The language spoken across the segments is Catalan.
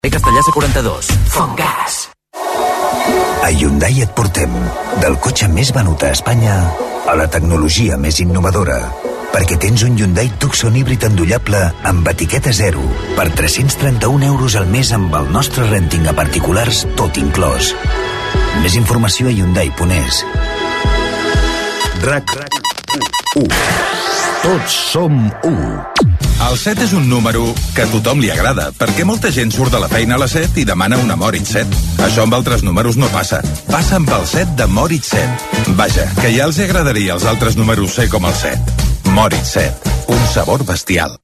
Castellà C42. Fongas. A Hyundai et portem del cotxe més venut a Espanya a la tecnologia més innovadora, perquè tens un Hyundai Tucson híbrid endollable amb etiqueta zero per 331 euros al mes amb el nostre renting a particulars tot inclòs. Més informació a Hyundai.es. RAC1. Tots som 1. El 7 és un número que a tothom li agrada, perquè molta gent surt de la feina a les 7 i demana una Moritz 7. Això amb altres números no passa. Passa amb el 7 de Moritz 7. Vaja, que ja els agradaria als altres números ser com el 7. Moritz 7. Un sabor bestial.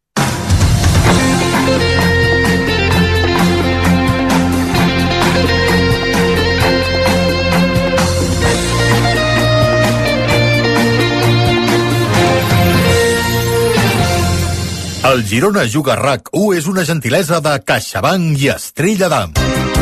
El Girona Juga RAC1 és una gentilesa de CaixaBank i Estrella d'Am.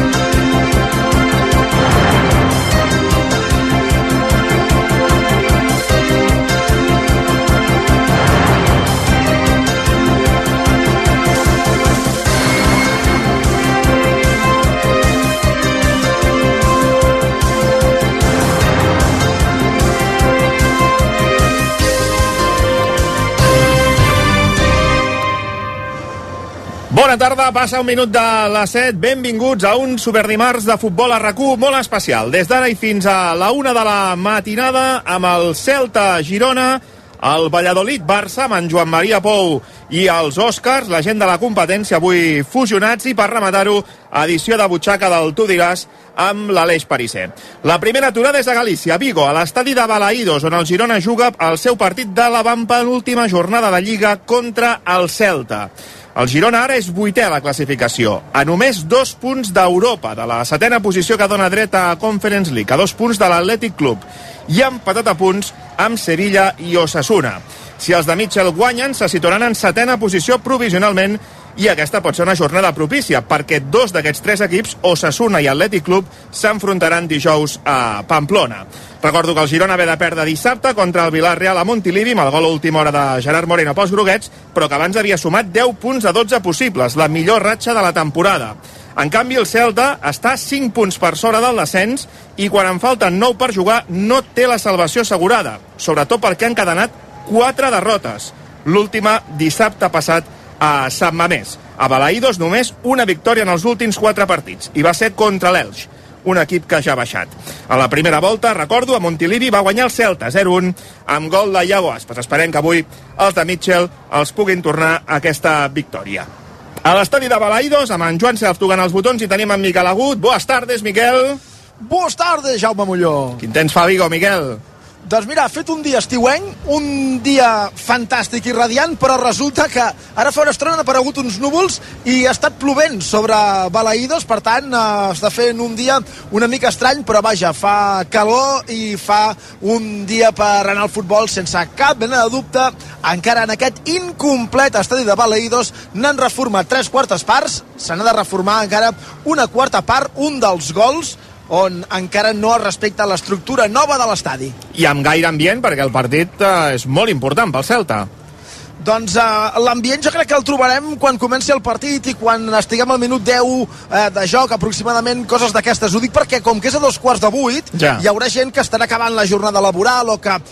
Bona tarda, passa un minut de les 7. Benvinguts a un superdimarts de futbol a RAC1 molt especial. Des d'ara i fins a la 1 de la matinada amb el Celta Girona, el Valladolid Barça amb en Joan Maria Pou i els Oscars, la gent de la competència avui fusionats, i per rematar-ho, edició de butxaca del Tu diràs amb l'Aleix Pariser. La primera aturada és a Galícia, a Vigo, a l'estadi de Balaïdos, on el Girona juga el seu partit de l'avantpenúltima jornada de Lliga contra el Celta. El Girona ara és 8è a la classificació, a només 2 punts d'Europa, de la 7a posició que dona dret a Conference League, a 2 punts de l'Atlètic Club, i empatat a punts amb Sevilla i Osasuna. Si els de Mitchell guanyen, se situaran en 7a posició provisionalment, i aquesta pot ser una jornada propícia, perquè 2 d'aquests 3 equips, Osasuna i Atlètic Club, s'enfrontaran dijous a Pamplona. Recordo que el Girona ve de perdre dissabte contra el Villarreal a Montilivi, amb el gol a última hora de Gerard Moreno pels groguets, però que abans havia sumat 10 punts a 12 possibles, la millor ratxa de la temporada. En canvi, el Celta està 5 punts per sobre del descens i quan en falten 9 per jugar no té la salvació assegurada, sobretot perquè han encadenat 4 derrotes. L'última dissabte passat a Sant Mamés. A Balaïdos només una victòria en els últims 4 partits, i va ser contra l'Elx, un equip que ja ha baixat. A la primera volta, recordo, a Montilivi va guanyar el Celta 0-1 amb gol de Iago Aspas. Esperem que avui els de Mitchell els puguin tornar a aquesta victòria. A l'estadi de Balaïdos, amb en Joan Self tocant els botons, i tenim en Miquel Agut. Boas tardes, Miquel. Boas tardes, Jaume Molló. Quin temps fa a Vigo, Miquel? Doncs mira, ha fet un dia estiuenc, un dia fantàstic i radiant, però resulta que ara fa una estona han aparegut uns núvols i ha estat plovent sobre Balaïdos, per tant està fent un dia una mica estrany, però vaja, fa calor i fa un dia per anar al futbol sense cap mena de dubte. Encara en aquest incomplet estadi de Balaïdos n'han reformat 3/4 parts, se n'ha de reformar encara una quarta part, un dels gols on encara no es respecta l'estructura nova de l'estadi. I amb gaire ambient, perquè el partit és molt important pel Celta. Doncs l'ambient jo crec que el trobarem quan comenci el partit i quan estiguem al minut 10 de joc, aproximadament, coses d'aquestes. Ho dic perquè com que és a 7:45, hi haurà gent que estarà acabant la jornada laboral o que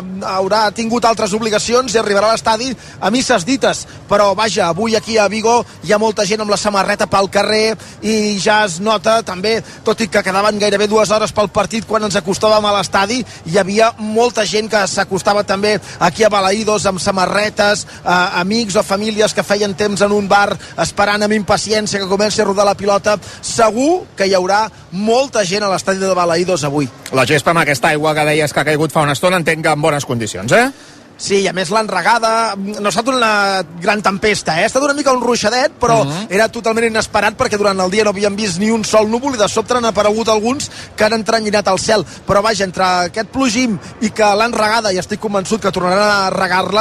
haurà tingut altres obligacions i arribarà a l'estadi a misses dites. Però vaja, avui aquí a Vigo hi ha molta gent amb la samarreta pel carrer i ja es nota també, tot i que quedaven gairebé 2 hores pel partit quan ens acostàvem a l'estadi, hi havia molta gent que s'acostava també aquí a Balaïdos amb samarretes, amics o famílies que feien temps en un bar esperant amb impaciència que comenci a rodar la pilota. Segur que hi haurà molta gent a l'estadi de Balaïdos avui. La gespa amb aquesta aigua que deies que ha caigut fa una estona, entenc que en bones condicions, eh? Sí, i a més l'enregada no ha estat una gran tempesta, ha estat una mica un ruixadet, però era totalment inesperat perquè durant el dia no havíem vist ni un sol núvol i de sobte han aparegut alguns que han entranyinat al cel. Però vaja, entre aquest plogim i que l'enregada, i estic convençut que tornaran a regar-la,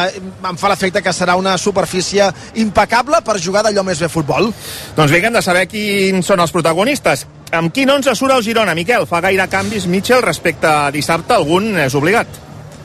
em fa l'efecte que serà una superfície impecable per jugar d'allò més bé futbol. Doncs vinga, hem de saber quins són els protagonistes. Amb quin 11 surt el Girona, Miquel? Fa gaire canvis Mitchell respecte a dissabte, algun és obligat.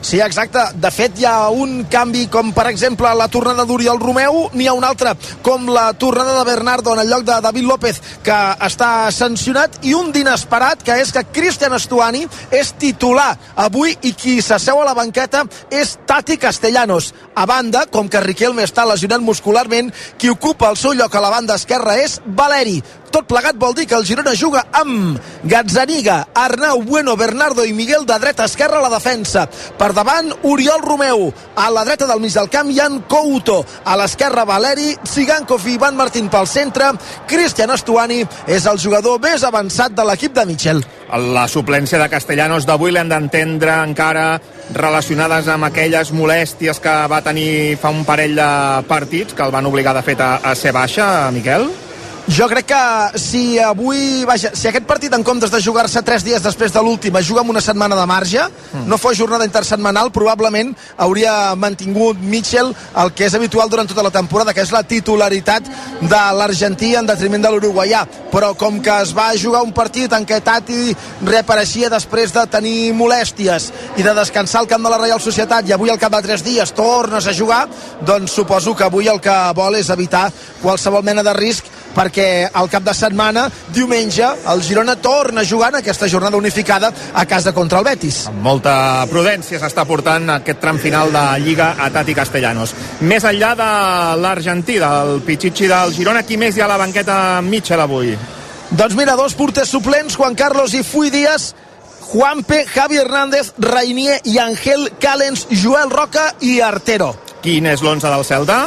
Sí, exacte. De fet, hi ha un canvi com, per exemple, la tornada d'Oriol Romeu, n'hi ha un altre com la tornada de Bernardo en el lloc de David López, que està sancionat, i un d'inesperat, que és que Cristian Stuani és titular avui i qui s'asseu a la banqueta és Tati Castellanos. A banda, com que Riquelme està lesionat muscularment, qui ocupa el seu lloc a la banda esquerra és Valeri. Tot plegat vol dir que el Girona juga amb Gazzaniga, Arnau Bueno, Bernardo i Miguel de dreta a esquerra a la defensa. Per davant, Oriol Romeu. A la dreta del mig del camp hi ha Couto. A l'esquerra, Valeri, Tsigankov i Ivan Martín pel centre. Cristian Stuani és el jugador més avançat de l'equip de Michel. La suplència de Castellanos d'avui l'hem d'entendre encara relacionades amb aquelles molèsties que va tenir fa un parell de partits que el van obligar de fet a ser baixa, Miquel? Jo crec que si avui, si aquest partit en comptes de jugar-se 3 dies després de l'últim es juga amb una setmana de marge, no fos jornada intersetmanal, probablement hauria mantingut Michel el que és habitual durant tota la temporada, que és la titularitat de l'argentí en detriment de l'uruguaià. Però com que es va jugar un partit en què Tati reapareixia després de tenir molèsties i de descansar al camp de la Reial Societat, i avui al cap de 3 dies tornes a jugar, doncs suposo que avui el que vol és evitar qualsevol mena de risc, perquè al cap de setmana, diumenge, el Girona torna a jugar en aquesta jornada unificada a casa contra el Betis. Amb molta prudència s'està portant aquest tram final de Lliga a Tati Castellanos. Més enllà de l'argentí, del Pichichi del Girona, qui més hi ha a la banqueta Mitchell avui? Doncs mira, 2 porters suplents, Juan Carlos i Fui Díaz, Juanpe, Javi Hernández, Rainier i Ángel Callens, Joel Roca i Artero. Quin és l'11 del Celta?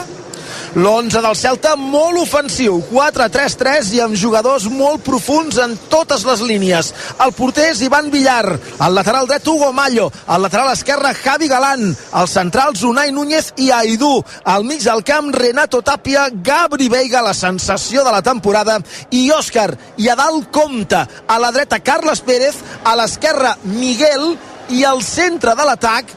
L'11 del Celta molt ofensiu, 4-3-3 i amb jugadors molt profuns en totes les línies. El porter és Ivan Villar, al lateral dret Hugo Mallo, al lateral esquerre Javi Galán, al central Unai Núñez i Aidú, al mig del camp Renato Tapia, Gabri Veiga, la sensació de la temporada, i Òscar, i a dalt Comte, a la dreta Carles Pérez, a l'esquerra Miguel, i al centre de l'atac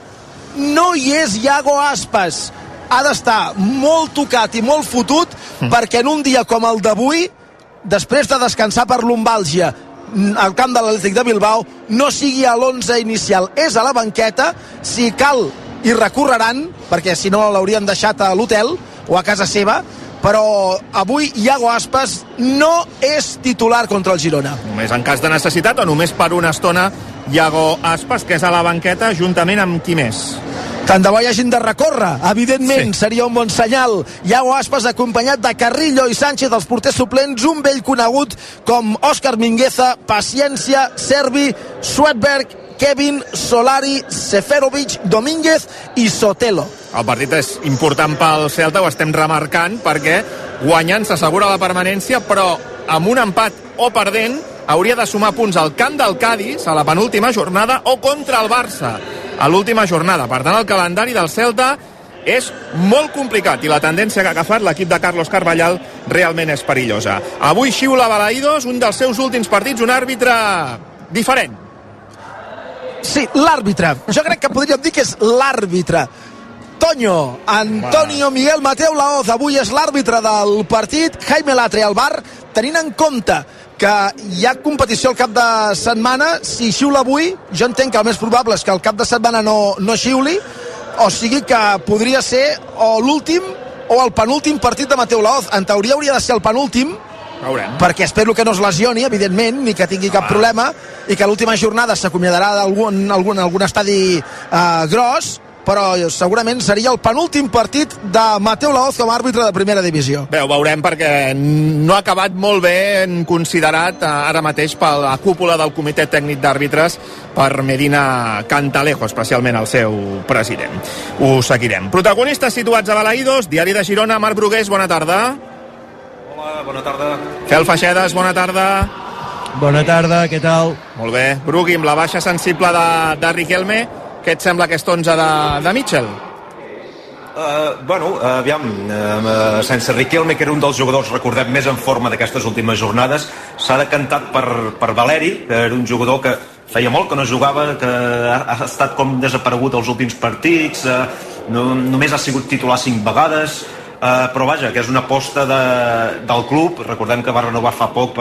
no hi és Iago Aspas. Ha d'estar molt tocat i molt fotut perquè en un dia com el d'avui, després de descansar per lumbàlgia al camp de l'Atlètic de Bilbao, no sigui a l'11 inicial. És a la banqueta, si cal hi recorreran, perquè si no l'haurien deixat a l'hotel o a casa seva, però avui Iago Aspas no és titular contra el Girona. Només en cas de necessitat o només per una estona Iago Aspas, que és a la banqueta juntament amb qui més? Tant de bo hi hagin de recórrer, evidentment, sí. Seria un bon senyal. Iago Aspas acompanyat de Carrillo i Sánchez, els porters suplents, un vell conegut com Òscar Mingueza, Paciència, Servi, Sweatberg, Kevin, Solari, Seferovic, Domínguez i Sotelo. El partit és important pel Celta, ho estem remarcant, perquè guanyant s'assegura la permanència, però amb un empat o perdent hauria de sumar punts al camp del Cádiz a la penúltima jornada o contra el Barça a l'última jornada. Per tant, el calendari del Celta és molt complicat i la tendència que ha agafat l'equip de Carlos Carvallal realment és perillosa. Avui xiula Balaídos, un dels seus últims partits, un àrbitre diferent. Sí, l'àrbitre. Jo crec que podríem dir que és l'àrbitre. Toño, Antonio Miguel Mateu Laoz, avui és l'àrbitre del partit. Jaime Latre al bar, tenint en compte que hi ha competició al cap de setmana. Si xiula avui, jo entenc que el més probable és que el cap de setmana no xiuli, o sigui que podria ser o l'últim o el penúltim partit de Mateu Laoz. En teoria hauria de ser el penúltim, perquè espero que no es lesioni, evidentment, ni que tingui cap problema, i que l'última jornada s'acomiadarà d'algun estadi gros, però segurament seria el penúltim partit de Mateu Laoz com a àrbitre de primera divisió. Bé, ho veurem, perquè no ha acabat molt bé considerat ara mateix per la cúpula del comitè tècnic d'àrbitres, per Medina Cantalejo, especialment el seu president. Ho seguirem. Protagonistes situats a Balaídos, Diari de Girona, Marc Brugués, bona tarda. Hola, bona tarda. Fel Feixedes, bona tarda. Bona tarda, què tal? Molt bé. Brugui, amb la baixa sensible de Riquelme, què et sembla aquest 11 de Mitchell? Aviam, sense Riquelme, que era un dels jugadors, recordem, més en forma d'aquestes últimes jornades, s'ha decantat per Valeri, que era un jugador que feia molt que no jugava, que ha estat com desaparegut els últims partits, només ha sigut titular 5 vegades. però vaja, que és una aposta del club. Recordem que va renovar fa poc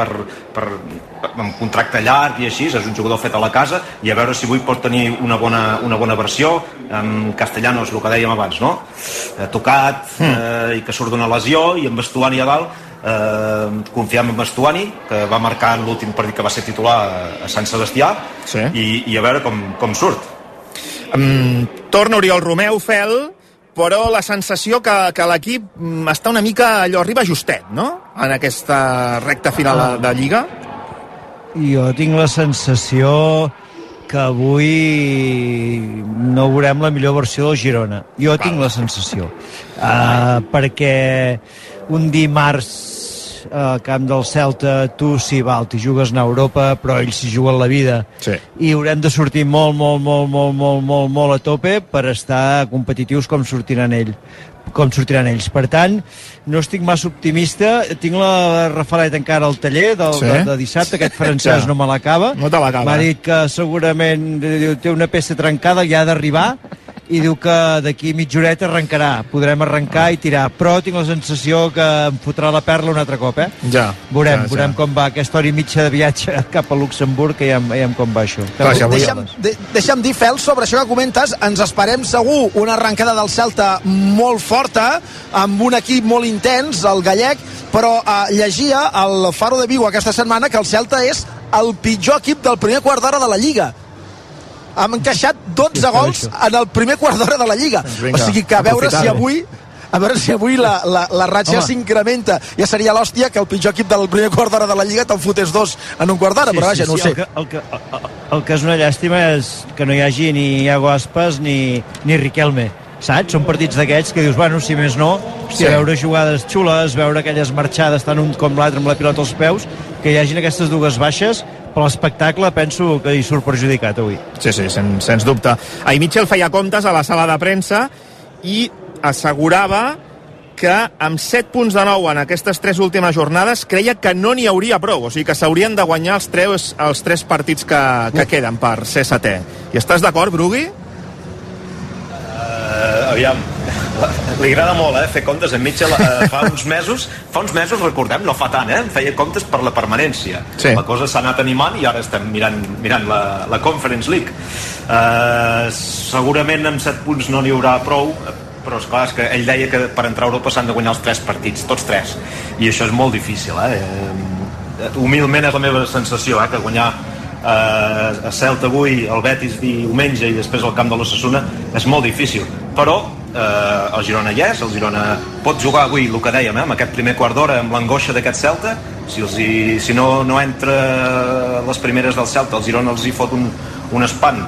amb contracte llarg i així, és un jugador fet a la casa, i a veure si avui pot tenir una bona versió. En Castellanos, el que dèiem abans, no? Tocat i que surt d'una lesió, i amb Estuani a dalt confiem en Estuani, que va marcar en l'últim partit que va ser titular a Sant Sebastià, sí. I a veure com surt. Torna Oriol Romeu, Fel, però la sensació que l'equip està una mica allò, arriba justet, no?, en aquesta recta final de Lliga. Jo tinc la sensació que avui no veurem la millor versió del Girona. Jo tinc la sensació. Perquè un dimarts al camp del Celta, tu sí, t'hi jugues a Europa, però ells s'hi juguen la vida. Sí. I haurem de sortir molt a tope per estar competitius com sortiran ells. Per tant, no estic massa optimista. Tinc la Rafaleta encara al taller de dissabte, aquest francès no me l'acaba. No te l'acaba. M'ha dit que segurament té una peça trencada i ha d'arribar, i diu que d'aquí mitja horeta arrencarà. Podrem arrencar i tirar, però tinc la sensació que em fotrà la perla un altre cop, Veurem com va aquesta hora i mitja de viatge cap a Luxemburg, que ja com va això. Deixa'm dir, Fel, sobre això que comentes, ens esperem segur una arrencada del Celta molt forta, amb un equip molt intens, el gallec, però llegia al Faro de Vigo aquesta setmana que el Celta és el pitjor equip del primer quart d'hora de la Lliga. Hem encaixat 12 gols en el primer quart d'hora de la Lliga. O sigui que a veure si avui la ratxa s'incrementa. Ja seria l'hòstia que el pitjor equip del primer quart d'hora de la Lliga te'n fotés 2 en un quart d'hora, però vaja, no ho sé. El que és una llàstima és que no hi hagi ni Iago Aspas ni Riquelme, saps? Són partits d'aquests que dius, bueno, si més no, veure jugades xules, veure aquelles marxades tant un com l'altre amb la pilota als peus, que hi hagin aquestes dues baixes, però l'espectacle penso que hi surt perjudicat avui. Sí, sens dubte. Ahir Mitchell feia comptes a la sala de premsa i assegurava que amb 7 punts de nou en aquestes 3 últimes jornades creia que no n'hi hauria prou, o sigui que s'haurien de guanyar els 3 partits que queden per ser setè. I estàs d'acord, Brugui? Aviam, li agrada molt fer comptes. En Mitchell fa uns mesos, recordem, no fa tant, feia comptes per la permanència. Sí. La cosa s'ha anat animant i ara estem mirant la Conference League. Segurament amb 7 punts no n'hi haurà prou, però esclar, és que ell deia que per entrar a Europa s'han de guanyar els 3 partits, tots 3, i això és molt difícil. Humilment és la meva sensació, que guanyar a Celta avui, el Betis diumenge i després al camp de l'Osasuna és molt difícil, però el Girona hi és, el Girona pot jugar avui, el que dèiem, amb aquest primer quart d'hora, amb l'angoixa d'aquest Celta. Si no entra les primeres del Celta, el Girona els hi fot un espant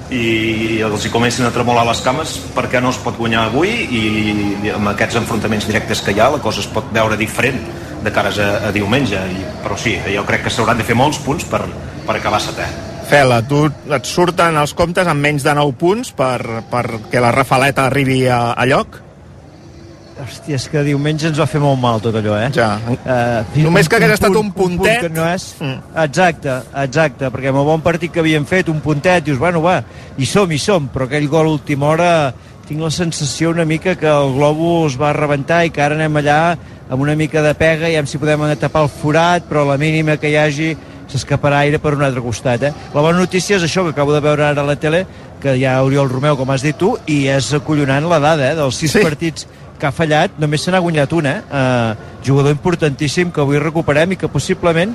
i els hi comencen a tremolar les cames perquè no es pot guanyar avui, i amb aquests enfrontaments directes que hi ha la cosa es pot veure diferent de cares a diumenge, però sí, jo crec que s'hauran de fer molts punts per acabar setè. Fela, tu et surten els comptes amb menys de 9 punts perquè la Rafaleta arribi a lloc? Hòstia, és que diumenge ens va fer molt mal tot allò, Ja. Només que hagués estat un puntet. Que no és... Exacte, perquè amb el bon partit que havien fet, un puntet, dius, bueno, va, hi som, però aquell gol a última hora, tinc la sensació una mica que el globus va rebentar i que ara anem allà amb una mica de pega i si podem tapar el forat, però la mínima que hi hagi s'escaparà aire per un altre costat. La bona notícia és això que acabo de veure ara a la tele, que hi ha Oriol Romeu, com has dit tu, i és acollonant la dada, dels 6 partits que ha fallat, només se n'ha guanyat un, jugador importantíssim que avui recuperem i que possiblement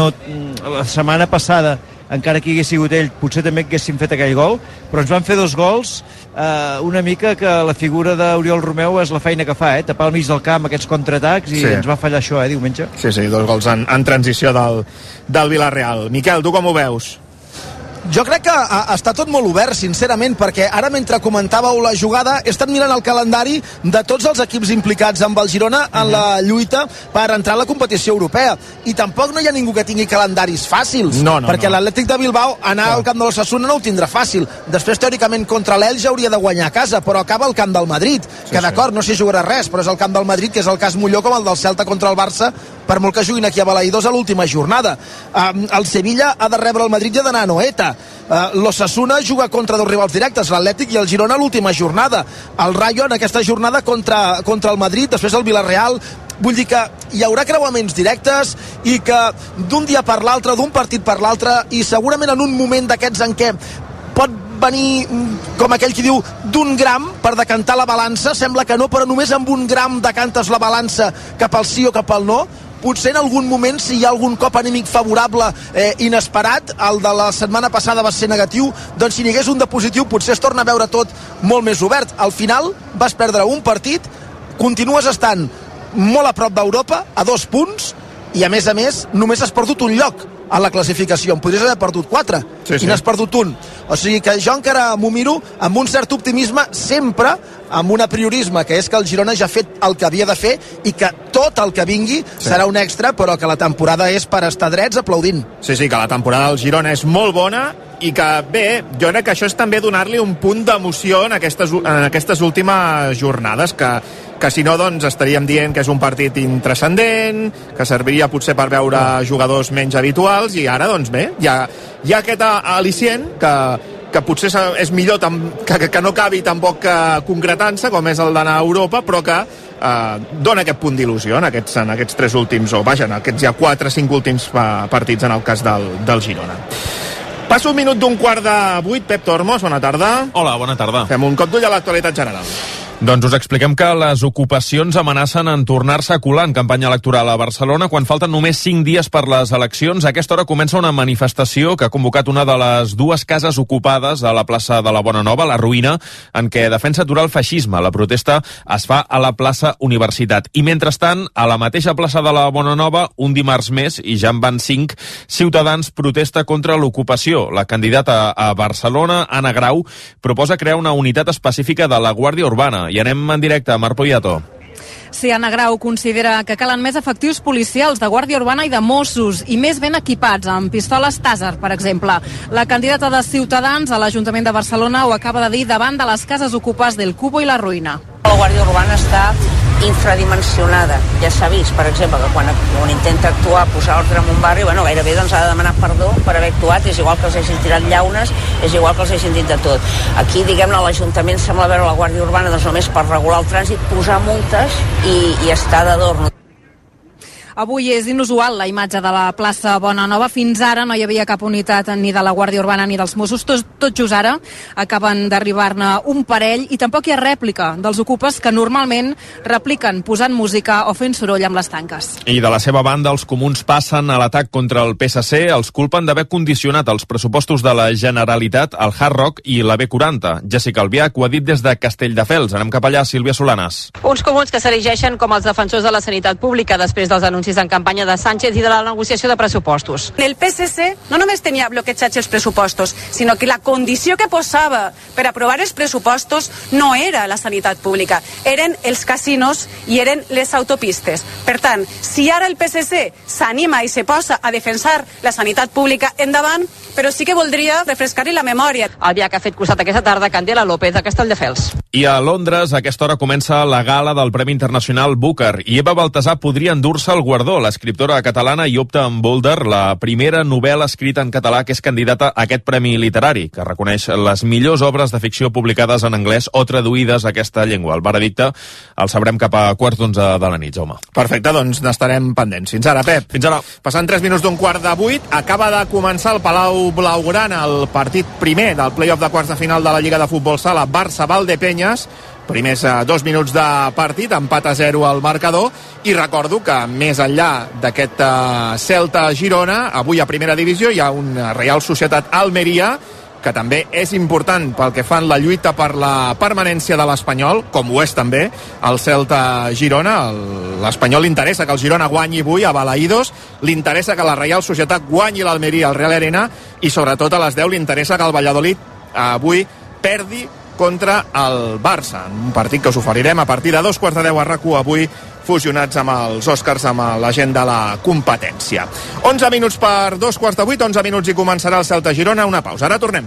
la setmana passada, encara que hi hagués sigut ell, potser també haguéssim fet aquell gol, però ens van fer 2 gols, una mica que la figura d'Oriol Romeu és la feina que fa, tapar al mig del camp aquests contraatacs, i ens va fallar això, diumenge. Sí, 2 gols en transició del Villarreal. Miquel, tu com ho veus? Jo crec que està tot molt obert, sincerament, perquè ara, mentre comentàveu la jugada, he estat mirant el calendari de tots els equips implicats amb el Girona en la lluita per entrar a la competició europea. I tampoc no hi ha ningú que tingui calendaris fàcils, perquè l'Atlètic de Bilbao anar al camp de l'Osasuna no ho tindrà fàcil. Després, teòricament, contra l'Elx hauria de guanyar a casa, però acaba al camp del Madrid, que d'acord, no s'hi jugarà res, però és el camp del Madrid, que és el cas Molló com el del Celta contra el Barça, per molt que juguin aquí a Balaïdós a l'última jornada. El Sevilla ha de rebre el Madrid i ha d'anar a Noeta. L'Osasuna juga contra dos rivals directes, l'Atlètic i el Girona l'última jornada, el Rayo en aquesta jornada contra el Madrid, després el Villarreal. Vull dir que hi haurà creuaments directes i que d'un dia per l'altre, d'un partit per l'altre, i segurament en un moment d'aquests en què pot venir, com aquell qui diu, d'un gram per decantar la balança, sembla que no, però només amb un gram decantes la balança cap al sí o cap al no. Potser en algun moment, si hi ha algun cop anímic favorable inesperat, el de la setmana passada va ser negatiu, doncs si n'hi hagués un de positiu potser es torna a veure tot molt més obert. Al final vas perdre un partit, continues estant molt a prop d'Europa, a 2 punts, i a més només has perdut un lloc a la classificació. En podries haver perdut 4 i n'has perdut un. O sigui que jo encara m'ho miro amb un cert optimisme, sempre amb un apriorisme, que és que el Girona ja ha fet el que havia de fer i que tot el que vingui serà un extra, però que la temporada és per estar drets aplaudint. Sí, que la temporada del Girona és molt bona i que, bé, jo crec que això és també donar-li un punt d'emoció en aquestes últimes jornades, que si no, doncs estaríem dient que és un partit intranscendent, que serviria potser per veure jugadors menys habituals, i ara, doncs bé, hi ha aquest al·licient que potser és millor que no acabi tampoc concretant-se, com és el d'anar a Europa, però que dona aquest punt d'il·lusió en aquests 3 últims, o vaja, en aquests ja 4-5 últims partits en el cas del Girona. Passa un minut d'un 7:15, Pep Tormos, bona tarda. Hola, bona tarda. Fem un cop d'ull a l'actualitat general. Doncs us expliquem que les ocupacions amenacen en tornar-se a colar en campanya electoral a Barcelona quan falten només 5 dies per les eleccions. A aquesta hora comença una manifestació que ha convocat una de les 2 cases ocupades a la plaça de la Bonanova, la Ruïna, en què defensa aturar el feixisme. La protesta es fa a la plaça Universitat. I mentrestant, a la mateixa plaça de la Bonanova, un dimarts més, i ja en van 5, Ciutadans protesta contra l'ocupació. La candidata a Barcelona, Anna Grau, proposa crear una unitat específica de la Guàrdia Urbana. I anem en directe a Marc Poyato. Sí, Anna Grau considera que calen més efectius policials de Guàrdia Urbana i de Mossos, i més ben equipats, amb pistoles Taser, per exemple. La candidata de Ciutadans a l'Ajuntament de Barcelona ho acaba de dir davant de les cases ocupes del Cubo i la Ruïna. La Guàrdia Urbana està infradimensionada. Ja s'ha vist, per exemple, que quan intenta actuar, posar ordre en un barri, gairebé doncs ha de demanar perdó per haver actuat. És igual que els hagin tirat llaunes, és igual que els hagin dit de tot. Aquí, diguem-ne, l'Ajuntament sembla veure la Guàrdia Urbana doncs només per regular el trànsit, posar multes i estar d'adorno. Avui és inusual la imatge de la plaça Bonanova. Fins ara no hi havia cap unitat ni de la Guàrdia Urbana ni dels Mossos. Tot just ara acaben d'arribar-ne un parell, i tampoc hi ha rèplica dels ocupes, que normalment repliquen posant música o fent soroll amb les tanques. I de la seva banda, els comuns passen a l'atac contra el PSC. Els culpen d'haver condicionat els pressupostos de la Generalitat, el Hard Rock i la B40. Jessica Albiach ho ha dit des de Castelldefels. Anem cap allà, Sílvia Solanes. Uns comuns que s'erigeixen com els defensors de la sanitat pública després dels anuncis en campanya de Sánchez i de la negociació de pressupostos. El PSC no només tenia bloquejats els pressupostos, sinó que la condició que posava per aprovar els pressupostos no era la sanitat pública, eren els casinos i eren les autopistes. Per tant, si ara el PSC s'anima i se posa a defensar la sanitat pública, endavant, però sí que voldria refrescar-li la memòria. El dia que ha fet costat aquesta tarda Candela López de Castelldefels. I a Londres, a aquesta hora comença la gala del Premi Internacional Booker, i Eva Baltasar podria endur-se el guardó. L'escriptora catalana hi opta amb Boulder, la primera novel·la escrita en català que és candidata a aquest premi literari, que reconeix les millors obres de ficció publicades en anglès o traduïdes a aquesta llengua. El veredicte el sabrem cap a 7:15 de la nit, Jaume. Perfecte, doncs n'estarem pendents. Fins ara, Pep. Fins ara. Passant 3 minuts d'un 7:15, acaba de començar el Palau Blaugrana, el partit primer del play-off de quarts de final de la Lliga de Futbol Sala, Barça-Valdepeñas. Primers 2 minuts de partit, empat a 0 al marcador, i recordo que més enllà d'aquest Celta-Girona, avui a primera divisió hi ha un Real Societat-Almeria, que també és important pel que fan la lluita per la permanència de l'Espanyol, com ho és també el Celta-Girona. L'Espanyol li interessa que el Girona guanyi avui a Balaïdos, li interessa que la Real Societat guanyi l'Almeria al Real Arena, i sobretot a les 10 li interessa que el Valladolid avui perdi contra el Barça, un partit que us oferirem a partir de 2:15 a RAC1 avui, fusionats amb els Oscars, amb la gent de la competència. 11 minuts per 7:15, 11 minuts i començarà el Celta-Girona. Una pausa, ara tornem.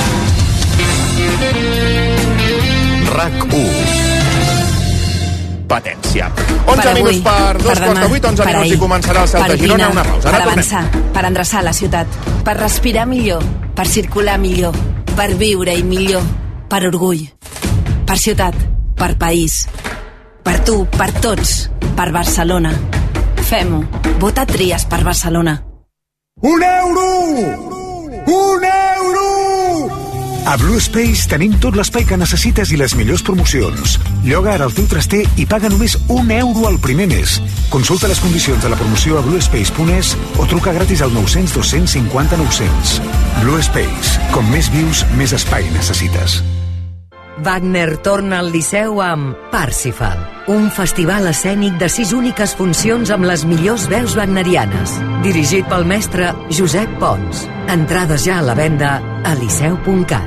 RAC1. competència. 11 minuts per 2:08, 11 minuts i començarà el Celta Girona. Una pausa. Per avançar, per endreçar la ciutat, per respirar millor, per circular millor, per viure-hi millor, per orgull, per ciutat, per país, per tu, per tots, per Barcelona. Fem-ho. Vota Tries per Barcelona. Un euro! Un euro! A Blue Space tenim tot l'espai que necessites i les millors promocions. Lloga ara el teu traster i paga només €1 al primer mes. Consulta les condicions de la promoció a bluespace.es o truca gratis al 900 250 900. Blue Space. Com més vius, més espai necessites. Wagner torna al Liceu amb Parsifal, un festival escènic de 6 úniques funcions amb les millors veus wagnerianes, dirigit pel mestre Josep Pons. Entrades ja a la venda a liceu.cat.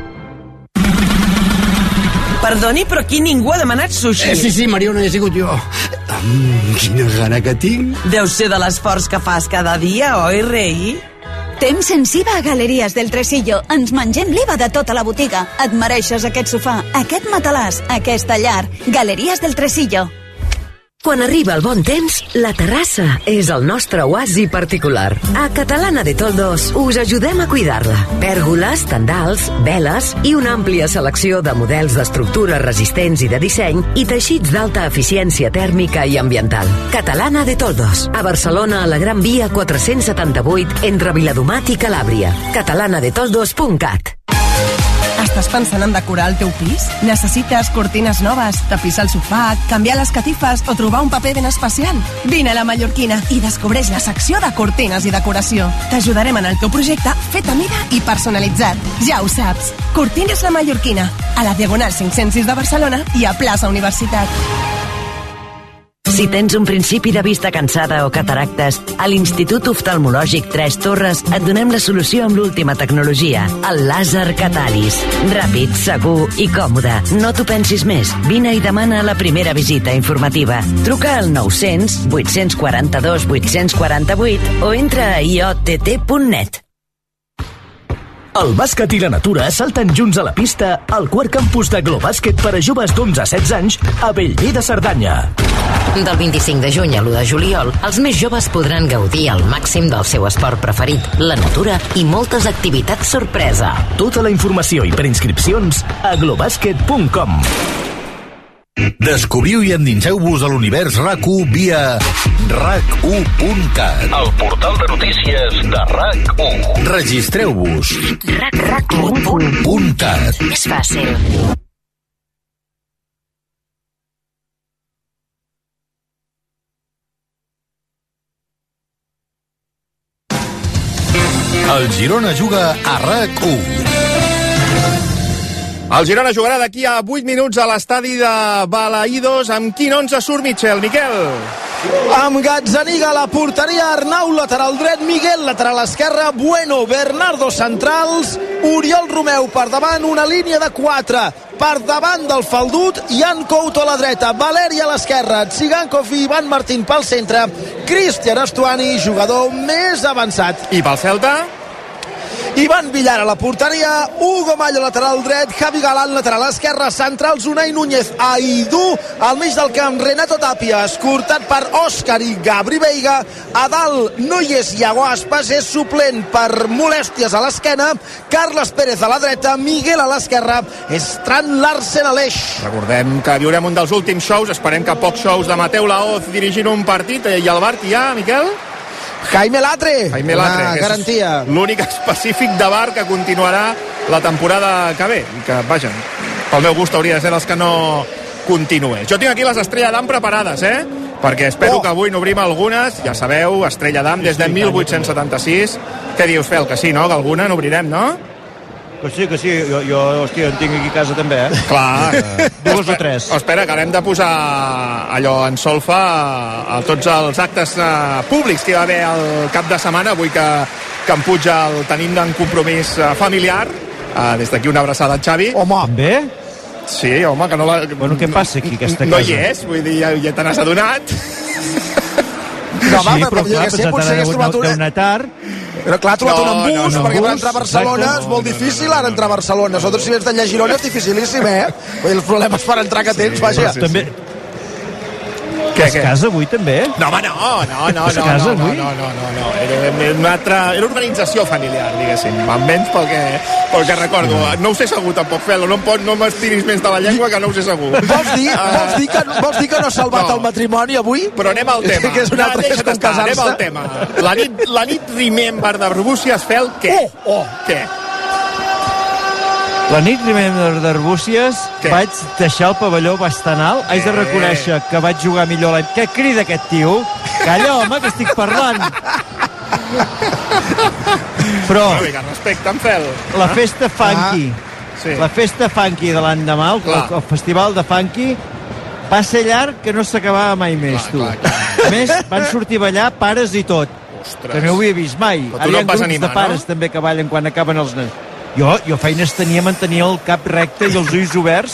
Perdoni, però aquí ningú ha demanat sushi. Sí, Mariona, he sigut jo. Quina gana que tinc. Deu ser de l'esforç que fas cada dia, oi, rei? Temps sensiva a Galeries del Tresillo. Ens mengem l'IVA de tota la botiga. Et mereixes aquest sofà, aquest matalàs, aquesta llar. Galeries del Tresillo. Quan arriba el bon temps, la terrassa és el nostre oasi particular. A Catalana de Toldos us ajudem a cuidar-la. Pèrgoles, tendals, veles i una àmplia selecció de models d'estructures resistents i de disseny i teixits d'alta eficiència tèrmica i ambiental. Catalana de Toldos. A Barcelona, a la Gran Via 478, entre Viladomat i Calàbria. catalanadetoldos.cat. Estàs pensant en decorar el teu pis? Necessites cortines noves, tapissar el sofà, canviar les catifes o trobar un paper ben especial? Vine a la Mallorquina i descobreix la secció de cortines i decoració. T'ajudarem en el teu projecte fet a mida i personalitzat. Ja ho saps. Cortines la Mallorquina, a la Diagonal 506 de Barcelona i a plaça Universitat. Si tens un principi de vista cansada o cataractes, a l'Institut Oftalmològic 3 Torres et donem la solució amb l'última tecnologia, el làser Catalis. Ràpid, segur i còmode. No t'ho pensis més. Vine i demana la primera visita informativa. Truca al 900 842 848 o entra a iott.net. El bàsquet i la natura salten junts a la pista al quart campus de Globàsquet per a joves d'11 a 16 anys a Bellver de Cerdanya. Del 25 de juny a l'1 de juliol, els més joves podran gaudir al màxim del seu esport preferit, la natura i moltes activitats sorpresa. Tota la informació i preinscripcions a globàsquet.com. Descobriu i endinseu-vos a l'univers RAC1 via RAC1.cat, el portal de notícies de RAC1. Registreu-vos. RAC1.cat. És fàcil. El Girona juga a RAC1. El Girona jugarà d'aquí a 8 minuts a l'estadi de Balaïdos. Amb quin 11 surt Michel? Miquel? Amb Gazzaniga a la porteria, Arnau lateral dret, Miguel lateral esquerra, Bueno, Bernardo centrals, Oriol Romeu per davant, una línia de 4 per davant del Faldut, Jan Couto a la dreta, Valeri a l'esquerra, Tsigankov i Ivan Martín pel centre, Cristian Estuani, jugador més avançat. I pel Celta? Ivan Villar a la porteria, Hugo Mallo lateral dret, Javi Galán lateral esquerra, centrals Unai Núñez, Aidú al mig del camp, Renato Tapia escortat per Òscar i Gabri Veiga, a dalt no hi és Iago Aspas, és suplent per molèsties a l'esquena, Carles Pérez a la dreta, Miguel a l'esquerra, Strand Larsen a l'eix. Recordem que viurem un dels últims shows, esperem que pocs shows de Mateu Laoz dirigint un partit, i el Bar hi ha, Miquel? Jaime Latre, una garantia. L'únic específic de Bar que continuarà la temporada que ve. I que, vaja, pel meu gust hauria de ser dels que no continuï. Jo tinc aquí les Estrella d'Am preparades, perquè espero que avui n'obrim algunes. Ja sabeu, Estrella d'Am des de 1876. Què dius, Fel? Que sí, no? Que alguna n'obrirem, no? Que sí, jo hòstia, en tinc aquí a casa també, Clar. 2 o 3. Espera, que haurem de posar allò en solfa a tots els actes públics que hi va haver el cap de setmana, avui que en Puig el tenim en compromís familiar. Des d'aquí una abraçada al Xavi. Home! Bé? Sí, home, que no la... Bueno, què passa aquí, aquesta casa? No hi és, vull dir, ja te n'has adonat. No, va, sí, però clar, potser hagués trobat una tard. Però clar, ha trobat un embús, perquè per entrar a Barcelona és molt difícil ara entrar a Barcelona. Nosaltres si vens d'allà a Girona és dificilíssim, Els problemes per entrar que tens, vaja. Es casa avui també? No, home, no. Es casa avui? No. Era organització familiar, diguéssim. Almenys pel que recordo. No ho sé segur, tampoc, Fel. No m'estiris més de la llengua, que no ho sé segur. Vols dir que no ha salvat el matrimoni avui? Però anem al tema. Que és una altra que és com casar-se. Anem al tema. La nit Remember de Arbúcies, Fel, què? Què? La nit Remember d'Arbúcies vaig deixar el pavelló bastant alt. Haig de reconèixer que vaig jugar millor l'any. Què crida aquest tio? Calla, home, que estic parlant. Però... Vinga, respecte, en Fel. La festa funky. La festa funky de l'endemà, el festival de funky, va ser llarg que no s'acabava mai més, tu. A més, van sortir a ballar pares i tot. Que no ho havia vist mai. Hi ha grups de pares també que ballen quan acaben els nens. Jo feines tenia mantenir el cap recte i els ulls oberts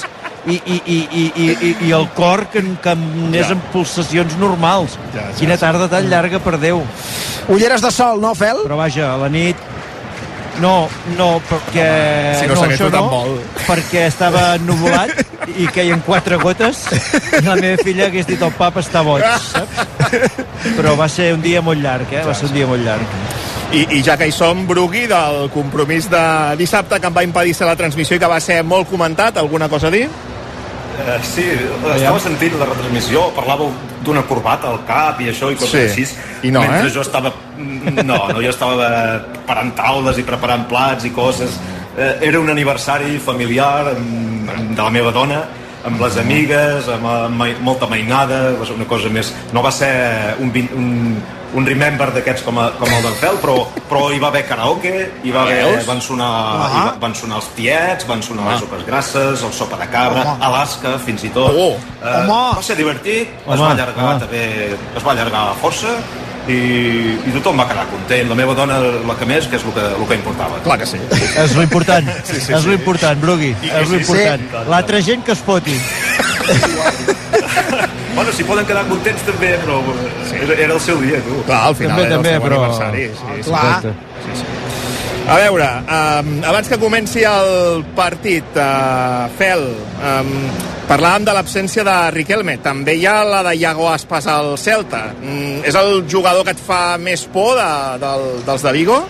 i el cor que anés en pulsacions normals. Quina tarda tan llarga, per Déu. Ulleres de sol, no, Fel? Però vaja, a la nit... No, perquè... Si no s'hagués notat molt. Perquè estava ennuvolat i queien 4 gotes i la meva filla hagués dit el pap està boig, saps? Però va ser un dia molt llarg, Va ser un dia molt llarg. I ja que hi som, Brugui, del compromís de dissabte que em va impedir ser la transmissió i que va ser molt comentat, alguna cosa a dir? Sí, estava sentint la retransmissió, parlàveu d'una corbata al cap i això i coses així. I no, mentre jo estava... jo estava preparant taules i preparant plats i coses. Era un aniversari familiar de la meva dona, amb les amigues, amb molta mainada, va ser una cosa més... No va ser un remember d'aquests com el d'en Fel, però hi va haver karaoke, van sonar els tiets, van sonar les sopes grasses, el sopa de cabra, Alaska, fins i tot. Va ser divertit, es va allargar força i tothom va quedar content. La meva dona, la que més, que és el que importava. Clar que sí. És l'important, és l'important, Brugui, és l'important. L'altra gent que es foti. Bueno, si poden quedar contents també, però era el seu dia, tu. Clar, al final era el seu aniversari. Clar. A veure, abans que comenci el partit, Fel, parlàvem de l'absència de Riquelme. També hi ha la de Iago Aspas al Celta. És el jugador que et fa més por dels de Vigo?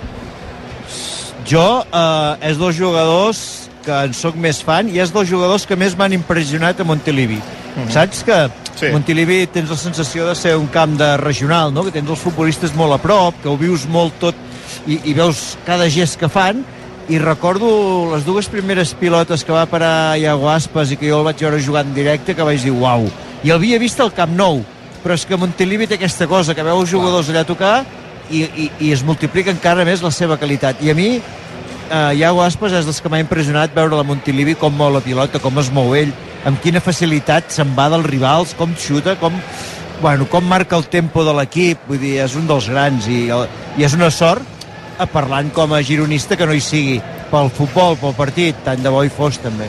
Jo és dels jugadors que en soc més fan i és dels jugadors que més m'han impressionat a Montilivi. Saps que Montilivi tens la sensació de ser un camp de regional, no? Que tens els futbolistes molt a prop, que ho vius molt tot i veus cada gest que fan, i recordo les 2 primeres pilotes que va parar Iago Aspas i que jo el vaig veure jugar en directe, que vaig dir uau, i l'havia vist al Camp Nou, però és que Montilivi té aquesta cosa, que veu els jugadors allà tocar i es multiplica encara més la seva qualitat, i a mi Iago Aspas és dels que m'ha impressionat veure la Montilivi, com mou la pilota, com es mou ell, amb quina facilitat se'n va dels rivals, com xuta, com marca el tempo de l'equip. Vull dir, és un dels grans i és una sort, parlant com a gironista, que no hi sigui pel futbol, pel partit, tant de bo hi fos també.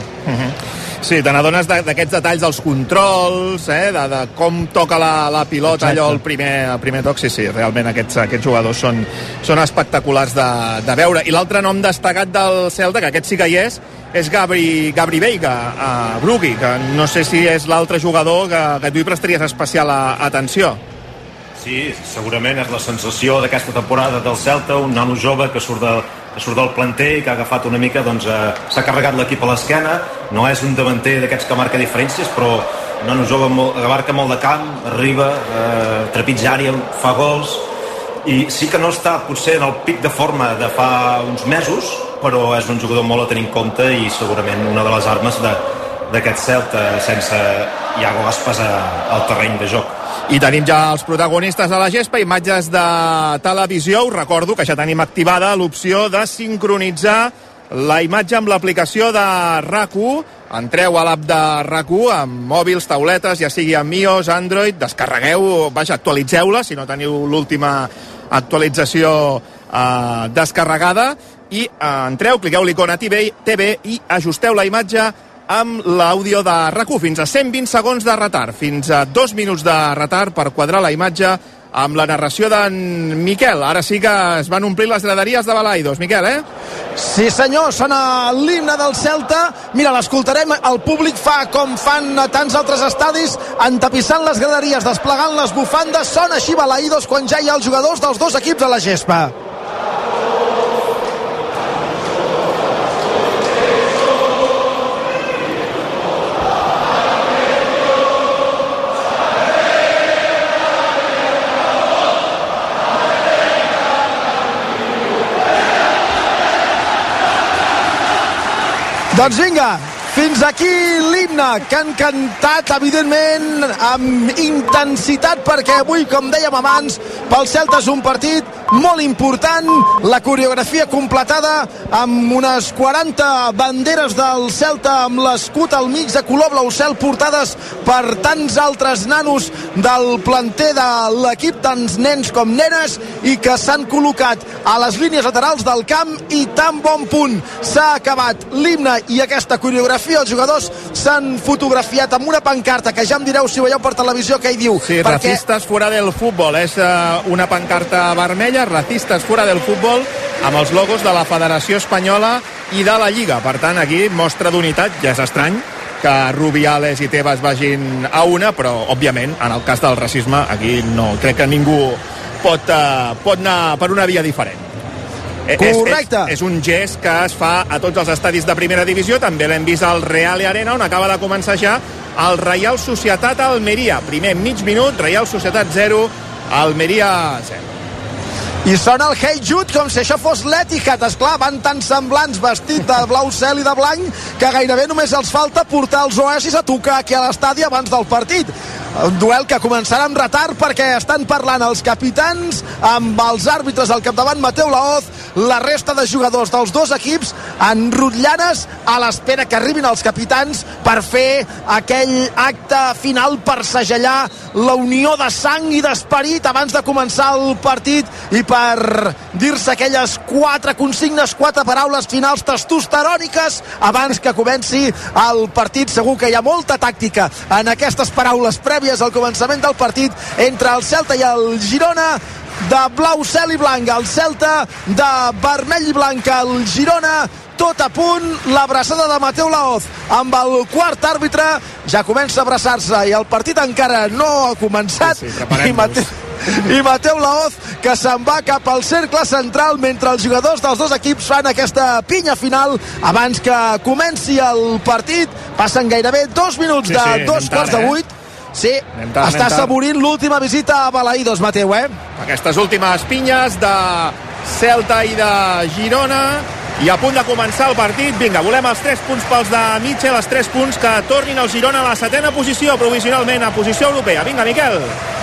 Sí, te n'adones d'aquests detalls dels controls, de com toca la pilota. Exacte. Allò, el primer toc, sí, realment aquests jugadors són espectaculars de veure. I l'altre nom destacat del Celta, que aquest sí que hi és Gabri Veiga, a Brugui, que no sé si és l'altre jugador que tu hi prestaries especial atenció. Sí, segurament és la sensació d'aquesta temporada del Celta, un nano jove que surt del planter i que ha agafat una mica, s'ha carregat l'equip a l'esquena. No és un davanter d'aquests que marca diferències, però un nano jove abarca molt de camp, arriba, trepitja àrea, fa gols, i sí que no està potser en el pic de forma de fa uns mesos, però és un jugador molt a tenir en compte i segurament una de les armes d'aquest Celta sense Iago Aspas al terreny de joc. I tenim ja els protagonistes a la gespa, imatges de televisió. Us recordo que ja tenim activada l'opció de sincronitzar la imatge amb l'aplicació de RAC1. Entreu a l'app de RAC1 amb mòbils, tauletes, ja sigui amb iOS, Android, descarregueu, actualitzeu-la si no teniu l'última actualització descarregada, i entreu, cliqueu l'icona TV i ajusteu la imatge amb l'àudio de RAC1 fins a 120 segons de retard, fins a 2 minuts de retard per quadrar la imatge amb la narració d'en Miquel. Ara sí que es van omplir les graderies de Balaidos. Miquel, Sí senyor, sona l'himne del Celta. Mira, l'escoltarem, el públic fa com fan a tants altres estadis, entapissant les graderies, desplegant les bufandes. Sona així Balaidos quan ja hi ha els jugadors dels dos equips a la gespa. Doncs vinga, fins aquí l'himne que han cantat, evidentment, amb intensitat, perquè avui, com dèiem abans, pel Celta és un partit molt important. La coreografia completada amb unes 40 banderes del Celta amb l'escut al mig de color blau cel, portades per tants altres nanos del planter de l'equip, tants nens com nenes, i que s'han col·locat a les línies laterals del camp, i tan bon punt s'ha acabat l'himne i aquesta coreografia, els jugadors s'han fotografiat amb una pancarta que ja em direu si veieu per televisió què hi diu. Sí, racistes fuera del futbol, és una pancarta vermella, racistes fuera del futbol, amb els logos de la Federació Espanyola i de la Lliga. Per tant, aquí mostra d'unitat. Ja és estrany que Rubiales i Tebas vagin a una, però òbviament en el cas del racisme aquí no crec que ningú pot anar per una via diferent. Correcte. És un gest que es fa a tots els estadis de primera divisió. També l'hem vist al Real Arena, on acaba de començar ja el Reial Societat Almeria. Primer mig minut, Reial Societat 0, Almeria 0. I sona el Hey Jude com si això fos l'Etihad. Esclar, van tan semblants, vestit de blau cel i de blanc, que gairebé només els falta portar els Oasis a tocar aquí a l'estadi abans del partit. Un duel que començarà amb retard perquè estan parlant els capitans amb els àrbitres al capdavant, Mateu Laoz, la resta de jugadors dels dos equips en rotllanes a l'espera que arribin els capitans per fer aquell acte final, per segellar la unió de sang i d'esperit abans de començar el partit i per dir-se aquelles 4 consignes, 4 paraules finals testosteròniques abans que comenci el partit. Segur que hi ha molta tàctica en aquestes paraules prèvies al començament del partit entre el Celta i el Girona. De blau cel i blanc, el Celta de vermell i blanc, el Girona, tot a punt. L'abraçada de Mateu Laoz amb el quart àrbitre, ja comença a abraçar-se i el partit encara no ha començat. I Mateu Laoz que se'n va cap al cercle central mentre els jugadors dels dos equips fan aquesta pinya final abans que comenci el partit. Passen gairebé 2 minuts de 2:15. Sí, està assaborint l'última visita a Balaidos, Mateu, Aquestes últimes pinyes de Celta i de Girona, i a punt de començar el partit. Vinga, volem els 3 punts pels de Mitchell, els 3 punts que tornin el Girona a la 7ª posició, provisionalment a posició europea. Vinga, Miquel.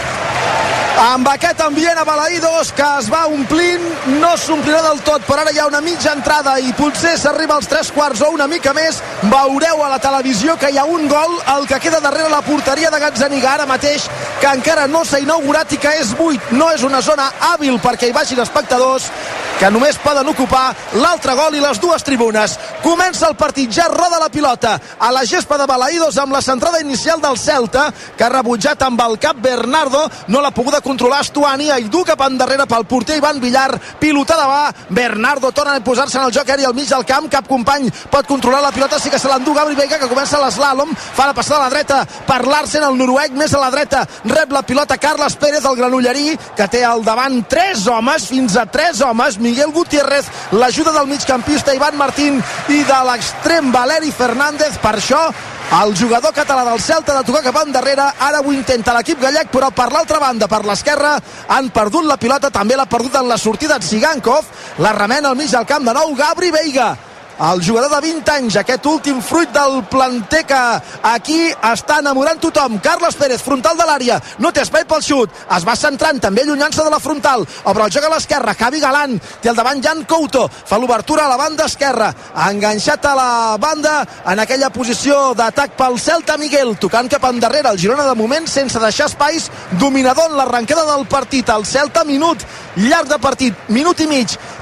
Amb aquest ambient a Balaidos que es va omplint, no s'omplirà del tot, però ara hi ha una mitja entrada i potser s'arriba als 3/4 o una mica més. Veureu a la televisió que hi ha un gol, el que queda darrere la porteria de Gazzaniga ara mateix, que encara no s'ha inaugurat i que és buit. No és una zona hàbil perquè hi vagin espectadors, que només poden ocupar l'altre gol i les dues tribunes. Comença el partit, ja roda la pilota a la gespa de Balaidos amb la centrada inicial del Celta, que ha rebutjat amb el cap Bernardo, no l'ha pogut controlar Stuani, i du cap endarrere pel porter Ivan Villar, pilotada va, Bernardo torna a posar-se en el joc aeri al mig del camp, cap company pot controlar la pilota, sí que se l'endú Gabri Veiga, que comença l'eslàlom, fa la passada a la dreta per Larsen, el noruec, més a la dreta, rep la pilota Carles Pérez, el granollerí, que té al davant 3 homes, fins a 3 homes, Miguel Gutiérrez, l'ajuda del migcampista Ivan Martín i de l'extrem Valeri Fernández. Per això el jugador català del Celta de tocar cap endarrere, ara ho intenta l'equip gallec, però per l'altra banda, per l'esquerra, han perdut la pilota, també l'ha perdut en la sortida Tsigankov, la remena al mig del camp de nou Gabri Veiga, el jugador de 20 anys, aquest últim fruit del planter que aquí està enamorant tothom. Carles Pérez, frontal de l'àrea, no té espai pel xut, es va centrant, també allunyant-se de la frontal, obre el joc a l'esquerra, Javi Galán, té al davant Jan Couto, fa l'obertura a la banda esquerra, enganxat a la banda en aquella posició d'atac pel Celta, Miguel, tocant cap endarrere, el Girona de moment sense deixar espais, dominador en l'arrencada del partit, el Celta minut llarg de partit, minut i mig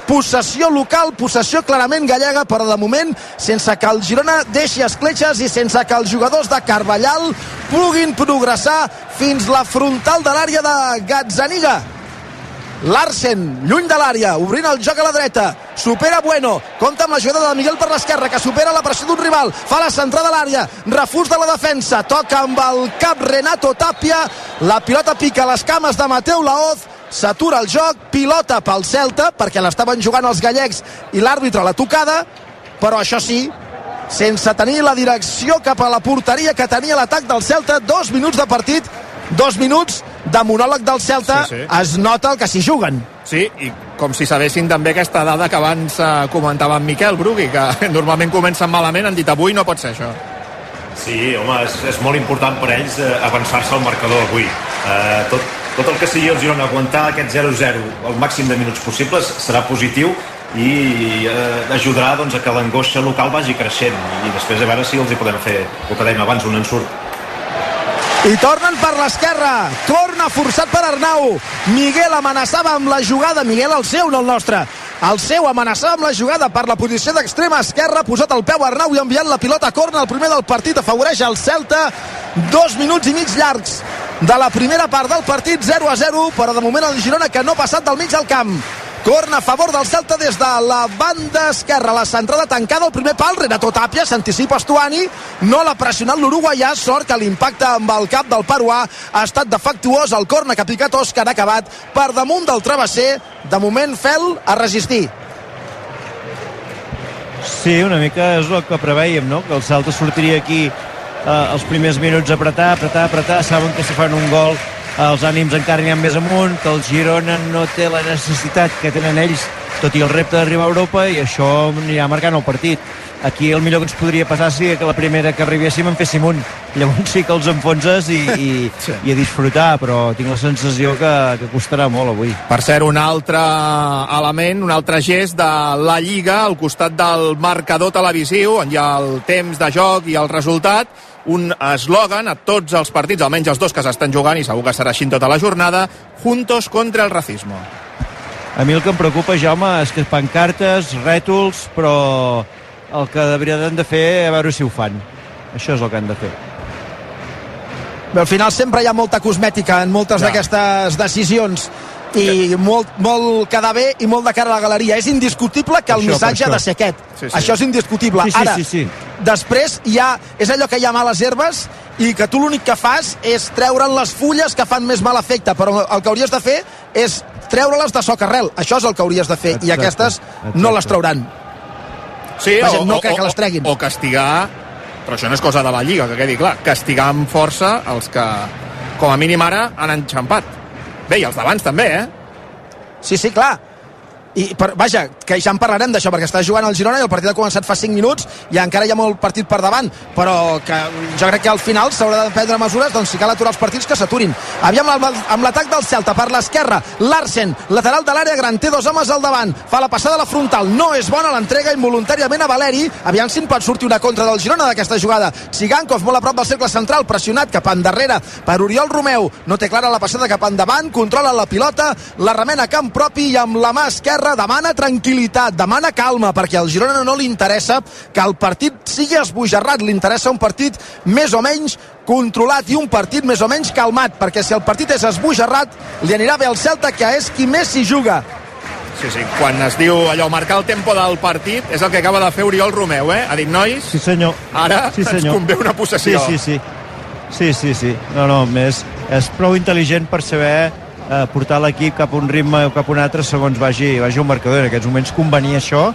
possessió local, possessió clarament gallega, però de moment sense que el Girona deixi escletxes i sense que els jugadors de Carvallal puguin progressar fins la frontal de l'àrea de Gazzaniga. Larsen, lluny de l'àrea, obrint el joc a la dreta, supera Bueno, compta amb la jugada de Miguel per l'esquerra, que supera la pressió d'un rival, fa la centrada a l'àrea, refús de la defensa, toca amb el cap Renato Tapia, la pilota pica a les cames de Mateu Laoz, s'atura el joc, pilota pel Celta, perquè l'estaven jugant els gallecs i l'àrbitre la tocada, però això sí, sense tenir la direcció cap a la porteria que tenia l'atac del Celta. 2 minuts de partit, 2 minuts de monòleg del Celta, sí. Es nota el que s'hi juguen. Sí, i com si sabessin també aquesta dada que abans comentava en Miquel Brugui, que normalment comencen malament, han dit avui no pot ser això. Sí, home, és molt important per ells avançar-se al marcador avui. Tot el que sigui el Girona aguantar aquest 0-0 el màxim de minuts possibles serà positiu i ajudarà doncs, a que l'angoixa local vagi creixent i després a veure si els hi podem fer el que dèiem abans, un ensurt. I tornen per l'esquerra, corna forçat per Arnau. Miguel amenaçava amb la jugada, Miguel el seu, no el nostre, el seu amenaçava amb la jugada per la posició d'extrema esquerra, posat el peu a Arnau i enviant la pilota a corna. El primer del partit afavoreix el Celta. 2 minuts i mig llargs de la primera part del partit, 0-0, però de moment el Girona que no ha passat del mig del camp. Corna a favor del Celta des de la banda esquerra, la centrada tancada al primer pal, Renato Tapia, s'anticipa Stuani, no l'ha pressionat l'uruguaià, sort que l'impacte amb el cap del peruà ha estat defectuós, el corna que ha picat Òscar ha acabat per damunt del travesser, de moment Fel a resistir. Sí, una mica és el que preveiem, no? Que el Celta sortiria aquí els primers minuts a apretar, saben que si fan un gol els ànims encara aniran més amunt, que el Girona no té la necessitat que tenen ells, tot i el repte d'arribar a Europa, i això anirà marcant el partit. Aquí el millor que ens podria passar seria que la primera que arribéssim en féssim un. Llavors sí que els enfonses i a disfrutar, però tinc la sensació que costarà molt avui. Per cert, un altre element, un altre gest de la Lliga al costat del marcador televisiu, on hi ha el temps de joc i el resultat, un eslògan a tots els partits, almenys els dos que s'estan jugant, i segur que serà així tota la jornada: Juntos contra el racismo. A mi el que em preocupa, Jaume, és que pancartes, rètols, però el que haurien de fer, a veure si ho fan. Això és el que han de fer. Bé, al final sempre hi ha molta cosmètica en moltes d'aquestes decisions i molt quedar bé i molt de cara a la galeria. És indiscutible que el missatge ha de ser aquest. Sí. Això és indiscutible. Ara, després és allò que hi ha males herbes i que tu l'únic que fas és treure'n les fulles que fan més mal efecte, però el que hauries de fer és treure-les de socarrel. Això és el que hauries de fer. Exacte. I aquestes no les trauran. Sí, no crec que les treguin. O castigar, però això no és cosa de la Lliga, que quedi clar, castigar amb força els que, com a mínim ara, han enxampat. Bé, i els d'abans també, Sí, clar. Vaja, que ja en parlarem d'això, perquè està jugant el Girona i el partit ha començat fa 5 minuts i encara hi ha molt partit per davant, però que jo crec que al final s'haurà de prendre mesures, doncs si cal aturar els partits que s'aturin. Aviam amb l'atac del Celta per l'esquerra, Larsen, lateral de l'àrea gran, té 2 homes al davant, fa la passada a la frontal, no és bona l'entrega involuntàriament a Valeri, aviam si en pot sortir una contra del Girona d'aquesta jugada. Tsigankov molt a prop del cercle central, pressionat cap endarrere per Oriol Romeu, no té clara la passada cap endavant, controla la pilota, la remena a camp propi i amb la mà esquerra demana tranquil·litat, demana calma, perquè al Girona no li interessa que el partit sigui esbojarrat, li interessa un partit més o menys controlat i un partit més o menys calmat, perquè si el partit és esbojarrat li anirà bé al Celta, que és qui més s'hi juga. Sí, quan es diu allò, marcar el tempo del partit, és el que acaba de fer Oriol Romeu, Ha dit, nois, sí, senyor. Ara ens convé una possessió. Sí. No, és prou intel·ligent per saber portar l'equip cap a un ritme o cap a un altre segons vagi un marcador. En aquests moments convenia això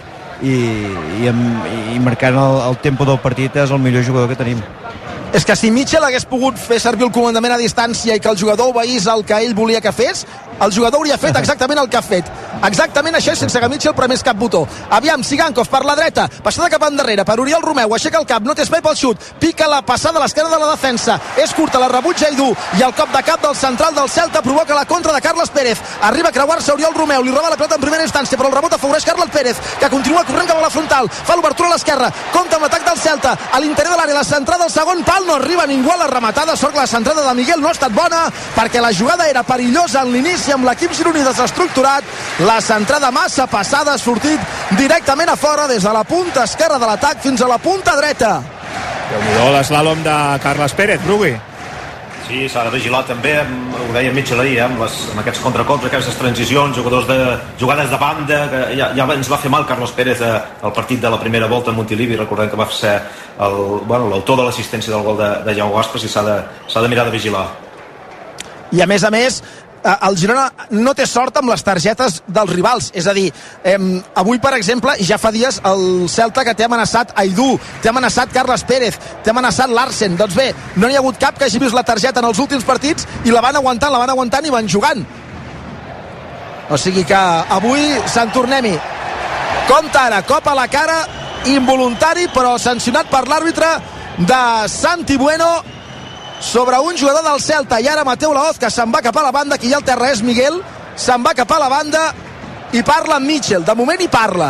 i marcant el tempo del partit és el millor jugador que tenim. És que si Mitchell hagués pogut fer servir el comandament a distància i que el jugador obeís el que ell volia que fes, el jugador hauria fet exactament el que ha fet. Exactament això, sense que Mitchell premés cap botó. Aviam, Tsigankov per la dreta, passada cap endarrere per Oriol Romeu, aixeca el cap, no té espai pel xut, pica la passada a l'esquerra de la defensa, és curta, la rebutja i dur, i el cop de cap del central del Celta provoca la contra de Carles Pérez. Arriba a creuar-se Oriol Romeu, li roba la pilota en primera instància, però el rebot afavoreix Carles Pérez, que continua corrent cap a la frontal, fa l'obertura a l'esquerra, compta amb l'atac el Celta a l'interior de l'àrea, la centrada al segon pal, no arriba ningú a la rematada, sort que la centrada de Miguel no ha estat bona perquè la jugada era perillosa en l'inici amb l'equip gironí desestructurat, la centrada massa passada, ha sortit directament a fora des de la punta esquerra de l'atac fins a la punta dreta. Déu-n'hi-do l'eslàlom de Carles Pérez, Brugui. Sí, s'ha de vigilar també, ho deia Mitchell ahir, amb aquests contracops, aquestes transicions, jugadors de jugades de banda, que ja ens va fer mal Carlos Pérez al partit de la primera volta a Montilivi, recordem que va ser l'autor de l'assistència del gol de Jaume Aspas, i s'ha de mirar de vigilar. I a més, el Girona no té sort amb les targetes dels rivals, és a dir, avui per exemple, i ja fa dies, el Celta que té amenaçat Aidú, té amenaçat Carles Pérez, té amenaçat Larsen, doncs bé, no n'hi ha hagut cap que hagi vist la targeta en els últims partits i la van aguantant i van jugant, o sigui que avui Sant Tornem-hi. Compte ara, cop a la cara involuntari però sancionat per l'àrbitre de Santi Bueno sobre un jugador del Celta, i ara Mateu Laoz, que se'n va cap a la banda, qui hi ha al terra és Miguel, se'n va cap a la banda i parla amb Mitchell, de moment hi parla.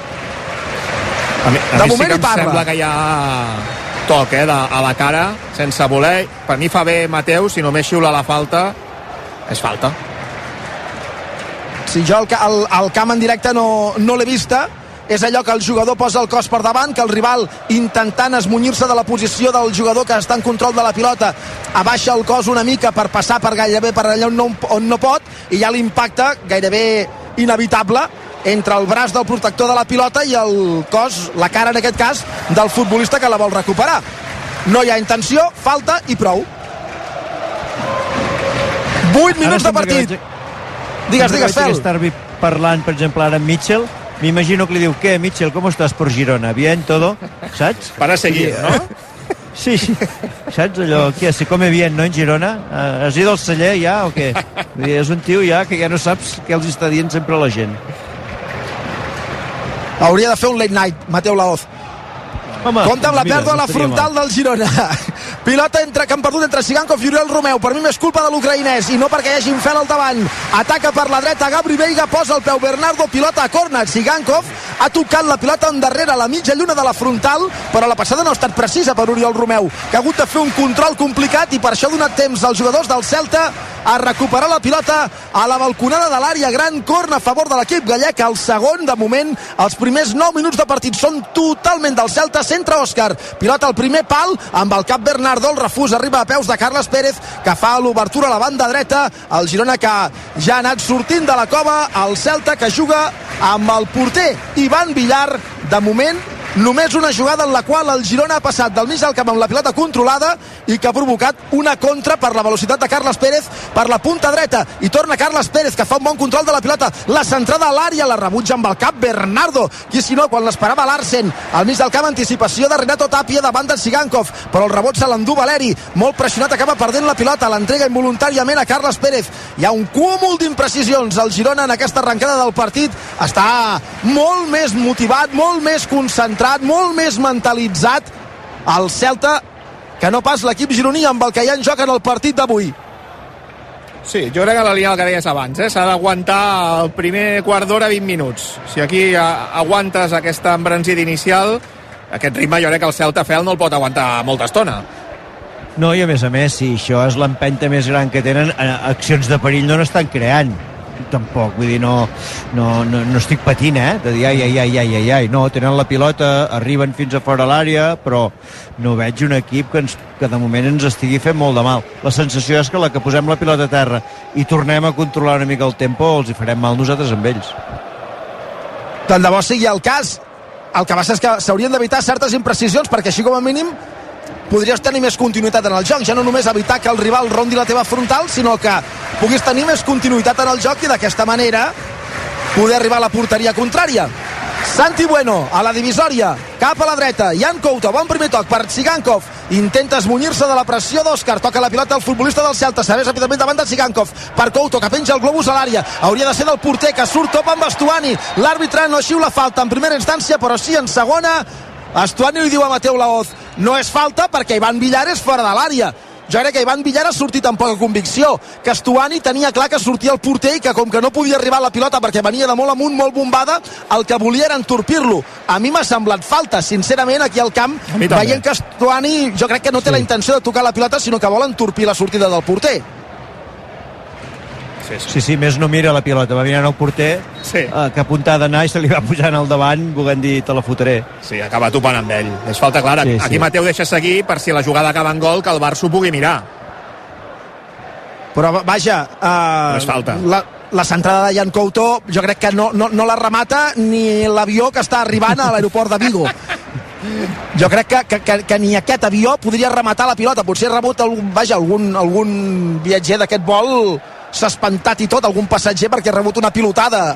A mi sí que em sembla que hi ha toc a la cara, sense voler. Per mi fa bé Mateu, si només xiula la falta, és falta. Si jo el camp en directe no l'he vista, és allò que el jugador posa el cos per davant, que el rival, intentant esmunyir-se de la posició del jugador que està en control de la pilota, abaixa el cos una mica per passar per gairebé per allà on no pot, i hi ha l'impacte gairebé inevitable entre el braç del protector de la pilota i el cos, la cara en aquest cas, del futbolista que la vol recuperar. No hi ha intenció, falta i prou. 8 minuts de partit. Digues, Fel. Estar parlant, per exemple, ara amb Mitchell. M'imagino que li diu, ¿qué, Mitchell? ¿Cómo estás por Girona? ¿Bien, todo? ¿Saps? Para seguir, ¿no? Sí. ¿Saps allò? ¿Qué? ¿Se come bien, no, en Girona? ¿Has ido al celler ja o què? És un tio ja que ja no saps què els està dient sempre la gent. Hauria de fer un late night, Mateu Laoz. Compte amb la pèrdua a la frontal del Girona. Pilota que han perdut entre Sigankov i Oriol Romeu. Per mi més culpa de l'ucraïnès i no perquè hi hagi un Fel al davant. Ataca per la dreta Gabri Veiga, posa el peu Bernardo, pilota a córner. Sigankov ha tocat la pilota endarrere a la mitja lluna de la frontal, però la passada no ha estat precisa per Oriol Romeu, que ha hagut de fer un control complicat i per això ha donat temps als jugadors del Celta a recuperar la pilota a la balconada de l'àrea gran. Córner a favor de l'equip gallec. El segon, de moment, els primers 9 minuts de partit són totalment del Celta. Centre Òscar, pilota al primer pal amb el cap Bernardo, el refús arriba a peus de Carles Pérez, que fa l'obertura a la banda dreta. El Girona que ja ha anat sortint de la cova, el Celta que juga amb el porter Ivan Villar. De moment només una jugada en la qual el Girona ha passat del mig del camp amb la pilota controlada i que ha provocat una contra per la velocitat de Carles Pérez per la punta dreta, i torna Carles Pérez, que fa un bon control de la pilota, la centrada a l'àrea, la rebutja amb el cap Bernardo, qui si no, quan l'esperava Larsen al mig del camp, anticipació de Renato Tapia davant de Sigankov, però el rebot se l'endú Valeri, molt pressionat, acaba perdent la pilota, l'entrega involuntàriament a Carles Pérez. Hi ha un cúmul d'imprecisions. El Girona en aquesta arrencada del partit està molt més motivat, molt més concentrat, molt més mentalitzat el Celta que no pas l'equip gironí amb el que hi ha en joc en el partit d'avui. Sí, jo crec que la línia del que deies abans, s'ha d'aguantar el primer quart d'hora 20 minuts. Si aquí aguantes aquesta embranzida inicial, aquest ritme jo crec que el Celta Fel no el pot aguantar molta estona. No, i a més, si això és l'empenta més gran que tenen, accions de perill no n'estan creant. Tampoc, vull dir, no estic patint, de dir ai, no, tenen la pilota, arriben fins a fora l'àrea, però no veig un equip que de moment ens estigui fent molt de mal. La sensació és que la que posem la pilota a terra i tornem a controlar una mica el tempo, els hi farem mal nosaltres amb ells. Tant de bo sigui el cas. El que passa és que s'haurien d'evitar certes imprecisions, perquè així com a mínim podries tenir més continuïtat en el joc, ja no només evitar que el rival rondi la teva frontal, sinó que puguis tenir més continuïtat en el joc i d'aquesta manera poder arribar a la porteria contrària. Santi Bueno a la divisòria, cap a la dreta, Jan Couto, bon primer toc per Sigankov, intenta esmunyir-se de la pressió d'Òscar, toca la pilota al futbolista del Celta, serveix ràpidament davant de Sigankov, per Couto, que penja el globus a l'àrea, hauria de ser del porter, que surt top amb Estuani, l'àrbitre no xiula falta en primera instància, però sí en segona. Estuani li diu a Mateu Laoz, no és falta perquè Ivan Villar és fora de l'àrea. Jo crec que Ivan Villar ha sortit amb poca convicció, que Stuani tenia clar que sortia el porter i que com que no podia arribar a la pilota perquè venia de molt amunt, molt bombada, el que volia era entorpir-lo. A mi m'ha semblat falta, sincerament, aquí al camp, veient que Stuani jo crec que no té la intenció de tocar la pilota, sinó que vol entorpir la sortida del porter. Sí, més no mira la pilota, va mirant el porter, que apuntar d'anar i se li va pujant al davant, volent dir, te la fotré. Sí, acaba topant amb ell. És falta clara. Aquí Mateu deixa seguir per si la jugada acaba en gol, que el Barça ho pugui mirar. Però vaja, no és falta. La centrada de Jan Couto jo crec que no la remata ni l'avió que està arribant a l'aeroport de Vigo. Jo crec que ni aquest avió podria rematar la pilota. Potser ha rebut algun viatger d'aquest vol s'ha espantat i tot, algun passatger, perquè ha rebut una pilotada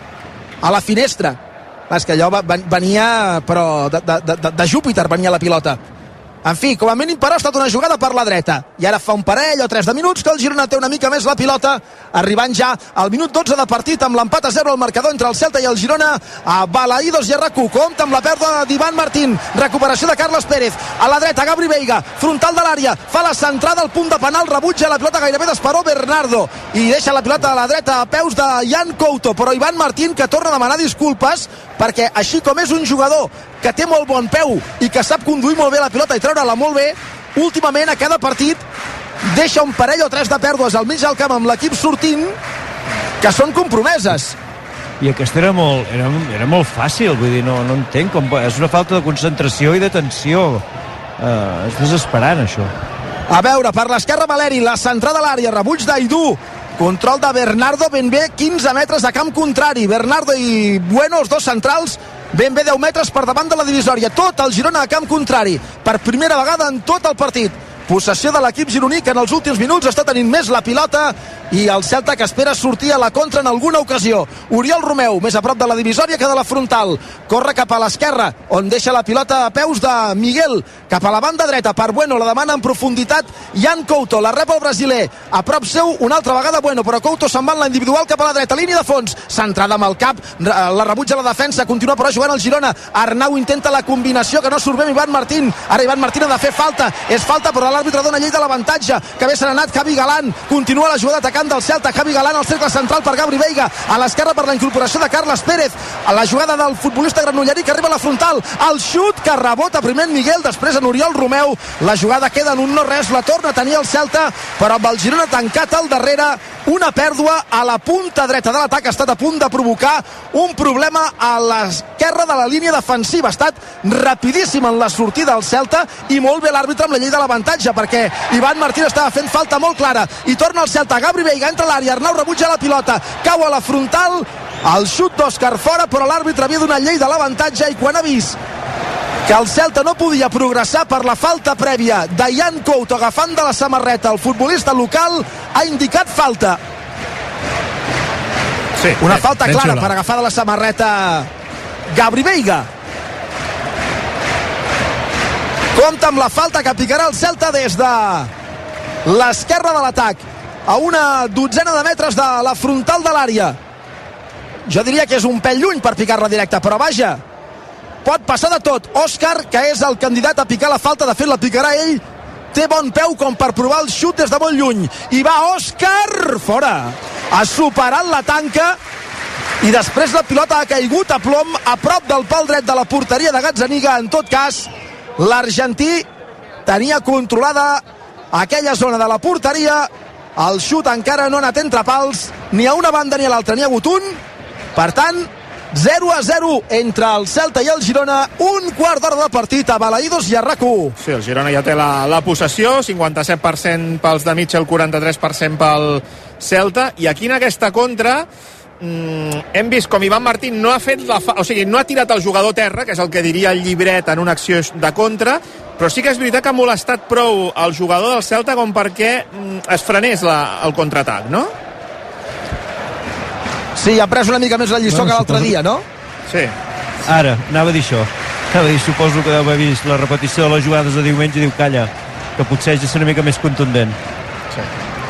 a la finestra. És que allò venia, però de Júpiter venia la pilota. En fi, com a mínim, però ha estat una jugada per la dreta. I ara fa un parell o 3 de minuts que el Girona té una mica més la pilota, arribant ja al minut 12 de partit amb l'empat a 0 al marcador entre el Celta i el Girona a Balaïdos i a RAC1. Compte amb la pèrdua d'Ivan Martín. Recuperació de Carles Pérez. A la dreta, Gabri Veiga, frontal de l'àrea. Fa la centrada al punt de penal, rebutja la pilota gairebé d'esperó Bernardo. I deixa la pilota a la dreta a peus de Jan Couto. Però Ivan Martín, que torna a demanar disculpes, perquè així com és un jugador que té molt bon peu i que sap conduir molt bé la pilota i treure-la molt bé, últimament a cada partit deixa un parell o 3 de pèrdues al mig del camp amb l'equip sortint que són compromeses. I aquesta era molt fàcil, vull dir, no entenc com... És una falta de concentració i d'atenció. És desesperant, això. A veure, per l'esquerra Valeri, la centrada a l'àrea, rebuig d'Aidú, control de Bernardo, ben bé 15 metres de camp contrari. Bernardo i Bueno, els dos centrals, ben bé 10 metres per davant de la divisòria. Tot el Girona a camp contrari, per primera vegada en tot el partit. Possessió de l'equip gironí, que en els últims minuts està tenint més la pilota, i el Celta que espera sortir a la contra en alguna ocasió. Oriol Romeu, més a prop de la divisòria que de la frontal. Corre cap a l'esquerra, on deixa la pilota a peus de Miguel. Cap a la banda dreta, per Bueno, la demana en profunditat Jan Couto, la rep el brasiler. A prop seu, una altra vegada Bueno, però Couto se'n va en la individual cap a la dreta. Línia de fons, centrada amb el cap, la rebutja la defensa, continua però jugant el Girona. Arnau intenta la combinació, que no surt bé amb Ivan Martín. Ara Ivan Martín ha de fer falta. És falta, però l'àrbitre dona llei de l'avantatge, que bé se n'ha anat Javi Galán. Continua la jugada atacant del Celta. Javi Galán al cercle central per Gabri Veiga, a l'esquerra per la incorporació de Carles Pérez, a la jugada del futbolista granollerí que arriba a la frontal, el xut que rebota primer en Miguel, després en Oriol Romeu. La jugada queda en un no-res, la torna a tenir el Celta, però amb el Girona tancat al darrere, una pèrdua a la punta dreta de l'atac. Ha estat a punt de provocar un problema a l'esquerra de la línia defensiva. Ha estat rapidíssim en la sortida del Celta i molt bé l'àrbitre amb la llei de l'avantatge, perquè Ivan Martín estava fent falta molt clara i torna el Celta. Gabri Veiga entra a l'àrea, Arnau rebutja la pilota, cau a la frontal, el xut d'Òscar fora, però l'àrbitre havia donat llei de l'avantatge, i quan ha vist que el Celta no podia progressar per la falta prèvia de Jan Couto agafant de la samarreta el futbolista local, ha indicat falta. Sí, una falta clara per agafar de la samarreta Gabri Veiga. Compte amb la falta que picarà el Celta des de l'esquerra de l'atac, a una dotzena de metres de la frontal de l'àrea. Jo diria que és un pèl lluny per picar-la directa, però vaja, pot passar de tot. Òscar, que és el candidat a picar la falta, de fet la picarà ell, té bon peu com per provar el xut des de molt lluny, i va Òscar fora, ha superat la tanca i després la pilota ha caigut a plom a prop del pal dret de la porteria de Gazzaniga. En tot cas, l'argentí tenia controlada aquella zona de la porteria, el xut encara no ha anat entre pals ni a una banda ni a l'altra, n'hi ha hagut un. Per tant, 0-0 entre el Celta i el Girona, un quart d'hora de partit a Balaïdos i a RAC1. Sí, el Girona ja té la possessió, 57% pels de Mitchell, 43% pel Celta, i aquí en aquesta contra hem vist com Ivan Martín no ha fet o sigui, no ha tirat el jugador a terra, que és el que diria el llibret en una acció de contra, però sí que és veritat que ha molestat prou el jugador del Celta com perquè es frenés el contraatac, no? Sí, ha pres una mica més la lliçó que l'altre dia, no? Sí. Ara, anava a dir això. Suposo que deu haver vist la repetició de les jugades de diumenge i diu, calla, que potser és una mica més contundent. Sí.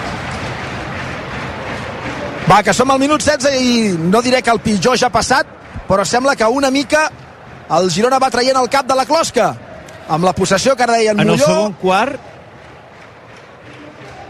Va, que som al minut 16 i no diré que el pitjor ja ha passat, però sembla que una mica el Girona va traient el cap de la closca amb la possessió que ara deien en Molló. El segon quart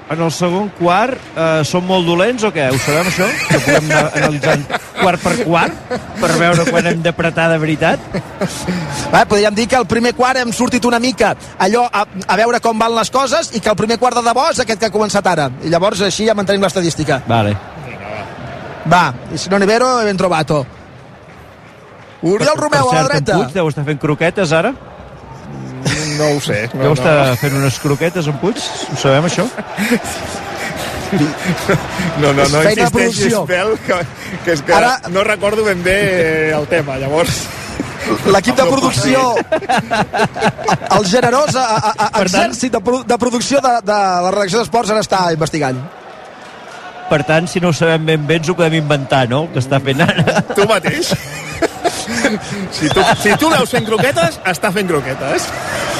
en el segon quart són molt dolents o què? Ho sabem, això? Que podem anar analitzant quart per quart per veure quan hem d'apretar de veritat? Podríem dir que el primer quart hem sortit una mica allò a veure com van les coses i que el primer quart de debò és aquest que ha començat ara. I llavors així ja mantenim l'estadística. Vale. Va, i si no Nivero, ben trovato. Oriol Romeu a la dreta. En Puig deu estar fent croquetes ara? No ho sé. Deu estar fent unes croquetes en Puig? Ho sabem, això? No insisteixis, Pèl, que és que ara no recordo ben bé el tema, llavors... L'equip de producció, el generós exèrcit de producció de la redacció d'Esports ara està investigant. Per tant, si no ho sabem ben bé, ens ho podem inventar, no?, el que està fent ara. Tu mateix? Si tu veus fent croquetes, està fent croquetes.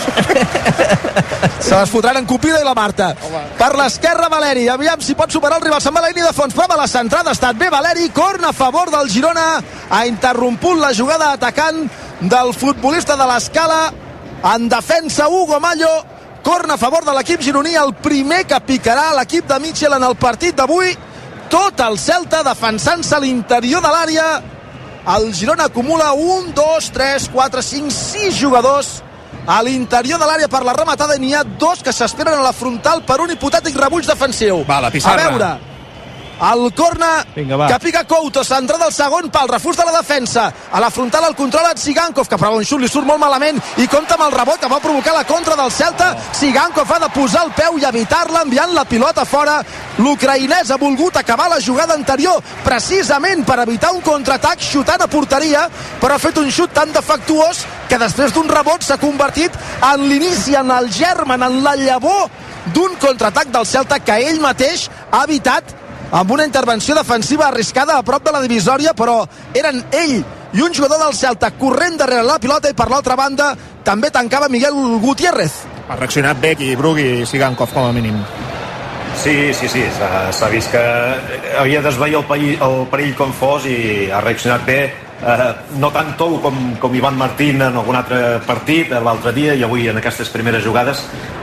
Se les fotran en Cupido i la Marta. Per l'esquerra, Valeri. Aviam si pot superar el rival. Se'n va la línia de fons. Prova la centrada. Ha estat bé, Valeri. Corna a favor del Girona. Ha interromput la jugada atacant del futbolista de l'Escala. En defensa, Hugo Mallo. Corna a favor de l'equip gironí. El primer que picarà l'equip de Mitchell en el partit d'avui. Tot el Celta defensant-se a l'interior de l'àrea. El Girona acumula 1, 2, 3, 4, 5, 6 jugadors a l'interior de l'àrea per la rematada i n'hi ha 2 que s'esperen a la frontal per un hipotètic rebuig defensiu. Va, la pissarra. A veure, el corna que pica Couto, centrada al segon pal, refús de la defensa. A la frontal el controla Tsigankov, que prova un xut, li surt molt malament i compta amb el rebot que va provocar la contra del Celta. Tsigankov ha de posar el peu i evitar-la enviant la pilota fora. L'ucraïnès ha volgut acabar la jugada anterior precisament per evitar un contraatac xutant a porteria, però ha fet un xut tan defectuós que després d'un rebot s'ha convertit en l'inici, en el germen, en la llavor d'un contraatac del Celta que ell mateix ha evitat amb una intervenció defensiva arriscada a prop de la divisòria, però eren ell i un jugador del Celta corrent darrere la pilota i per l'altra banda també tancava Miguel Gutiérrez. Ha reaccionat bé aquí Brugui i Tsigankov com a mínim. Sí, s'ha vist que havia d'esvair el perill com fos i ha reaccionat bé, no tant Tou com Ivan Martín en algun altre partit l'altre dia i avui en aquestes primeres jugades,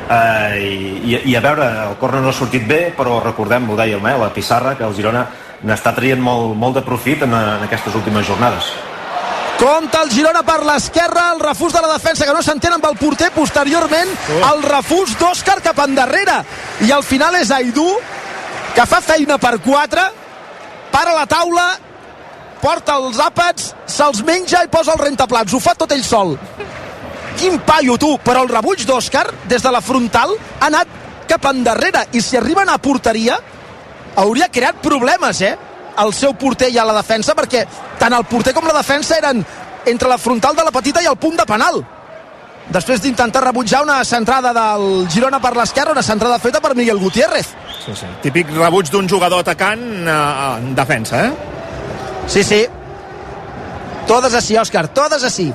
i a veure, el córner no ha sortit bé, però recordem, ho dèiem, la pissarra, que el Girona n'està traient molt de profit en aquestes últimes jornades. Compte el Girona per l'esquerra, el refús de la defensa que no s'entén amb el porter, posteriorment el refús d'Òscar cap endarrere i al final és Aidú que fa feina per 4, para la taula, porta els àpats, se'ls menja i posa el rentaplats, ho fa tot ell sol. Quin paio, tu! Però el rebuig d'Òscar des de la frontal ha anat cap endarrere i si arriben a porteria hauria creat problemes, el seu porter i a la defensa, perquè tant el porter com la defensa eren entre la frontal de la petita i el punt de penal. Després d'intentar rebutjar una centrada del Girona per l'esquerra, una centrada feta per Miguel Gutiérrez. Sí. Típic rebuig d'un jugador atacant en defensa, Sí. Todes així, Òscar, todes així.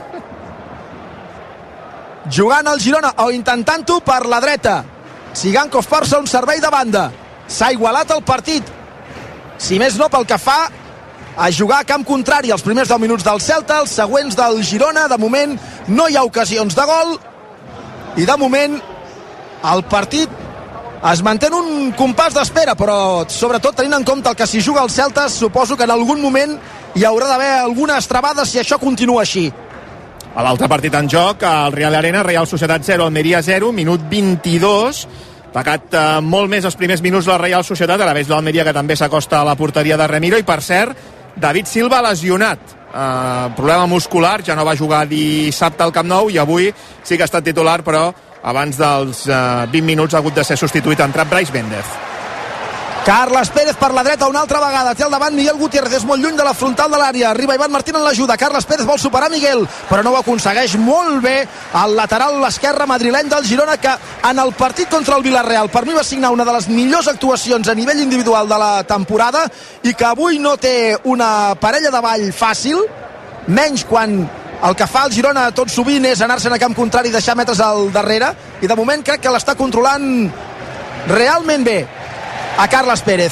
Jugant el Girona, o intentant-ho per la dreta. Tsigankov força un servei de banda. S'ha igualat el partit. Si més no pel que fa a jugar a camp contrari els primers 10 minuts del Celta, els següents del Girona. De moment no hi ha ocasions de gol i de moment el partit es manté en un compàs d'espera, però sobretot tenint en compte el que s'hi juga al Celta, suposo que en algun moment hi haurà d'haver algunes travades si això continua així. A l'altre partit en joc, al Real Arena, Real Societat 0, Almeria 0, minut 22. Pecat molt més els primers minuts de la Real Societat, a la vez l'Almeria que també s'acosta a la porteria de Remiro, i per cert, David Silva lesionat, problema muscular, ja no va jugar dissabte al Camp Nou i avui sí que ha estat titular, però abans dels 20 minuts ha hagut de ser substituït, ha entrat Brais Méndez. Carles Pérez per la dreta una altra vegada, té al davant Miguel Gutiérrez, és molt lluny de la frontal de l'àrea, arriba Ivan Martín en l'ajuda, Carles Pérez vol superar Miguel, però no ho aconsegueix molt bé el lateral l'esquerra madrileny del Girona, que en el partit contra el Villarreal per mi va signar una de les millors actuacions a nivell individual de la temporada i que avui no té una parella de ball fàcil, menys quan el que fa el Girona tot sovint és anar-se'n a camp contrari i deixar metres al darrere, i de moment crec que l'està controlant realment bé a Carles Pérez.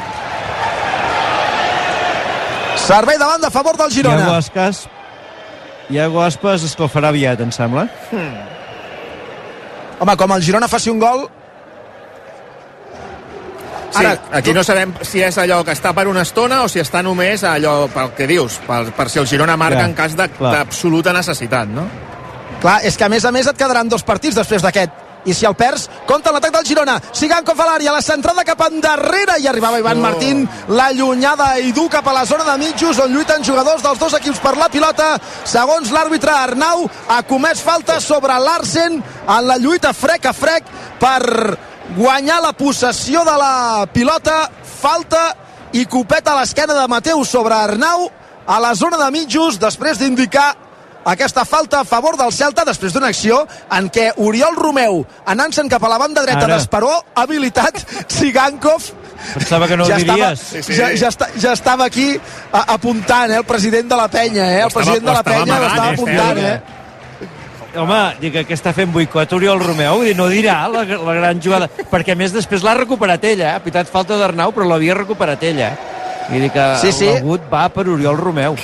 Servei de banda a favor del Girona. Iago Aspas escalfarà aviat, em sembla. Home, com el Girona faci un gol, Sí, aquí no sabem si és allò que està per una estona o si està només allò, pel que dius, per si el Girona marca en cas d'absoluta necessitat, no? Clar, és que a més et quedaran 2 partits després d'aquest. I si el perds, compta l'atac del Girona. Sigankov a l'àrea, la centrada cap endarrere, i arribava Ivan Martín, l'allunyada Eidú cap a la zona de mitjos, on lluiten jugadors dels 2 equips per la pilota. Segons l'àrbitre, Arnau ha comès falta sobre Larsen en la lluita frec a frec per guanyar la possessió de la pilota. Falta i copeta a l'esquena de Mateu sobre Arnau a la zona de mitjos, després d'indicar aquesta falta a favor del Celta, després d'una acció en què Oriol Romeu, anant-se'n cap a la banda dreta d'Esperó, ha habilitat Sigankov. Pensava que no ho diries. Ja estava aquí apuntant, el president de la penya, el president de la penya l'estava apuntant, Home, dic que està fent boicot Oriol Romeu, no dirà la gran jugada, perquè a més després l'ha recuperat ella, ha pitat falta d'Arnau, però l'havia recuperat ella. I dic que l'agut va per Oriol Romeu.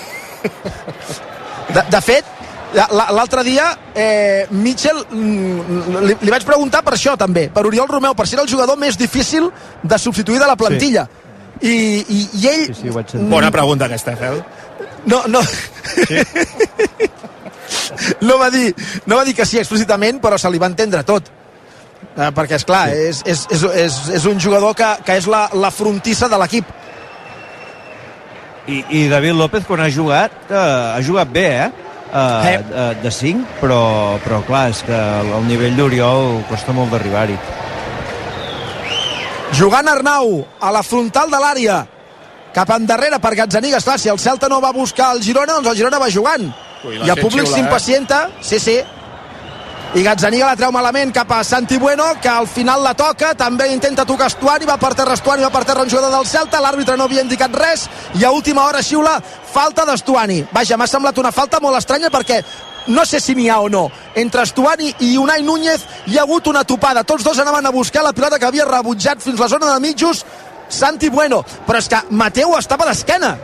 De fet, l'altre dia Mitchell li vaig preguntar per això també, per Oriol Romeu, per si era el jugador més difícil de substituir de la plantilla. I ell... Bona pregunta aquesta, Fel. No va dir que sí explícitament, però se li va entendre tot. Perquè, esclar, és un jugador que és la frontissa de l'equip. I David López, quan ha jugat bé, de 5, però clar, és que el nivell d'Oriol costa molt d'arribar-hi. Jugant Arnau a la frontal de l'àrea, cap endarrere per Gazzaniga. Esclar, si el Celta no va buscar el Girona, doncs el Girona va jugant. I el públic s'impacienta, sí. I Gazzaniga la treu malament cap a Santi Bueno, que al final la toca, també intenta tocar Estuani, va per terra Estuani, va per terra un jugador del Celta, l'àrbitre no havia indicat res, i a última hora xiula falta d'Estuani. Vaja, m'ha semblat una falta molt estranya perquè no sé si n'hi ha o no. Entre Estuani i Unai Núñez hi ha hagut una topada, tots dos anaven a buscar la pilota que havia rebutjat fins la zona de mitjos Santi Bueno, però és que Mateu estava d'esquena,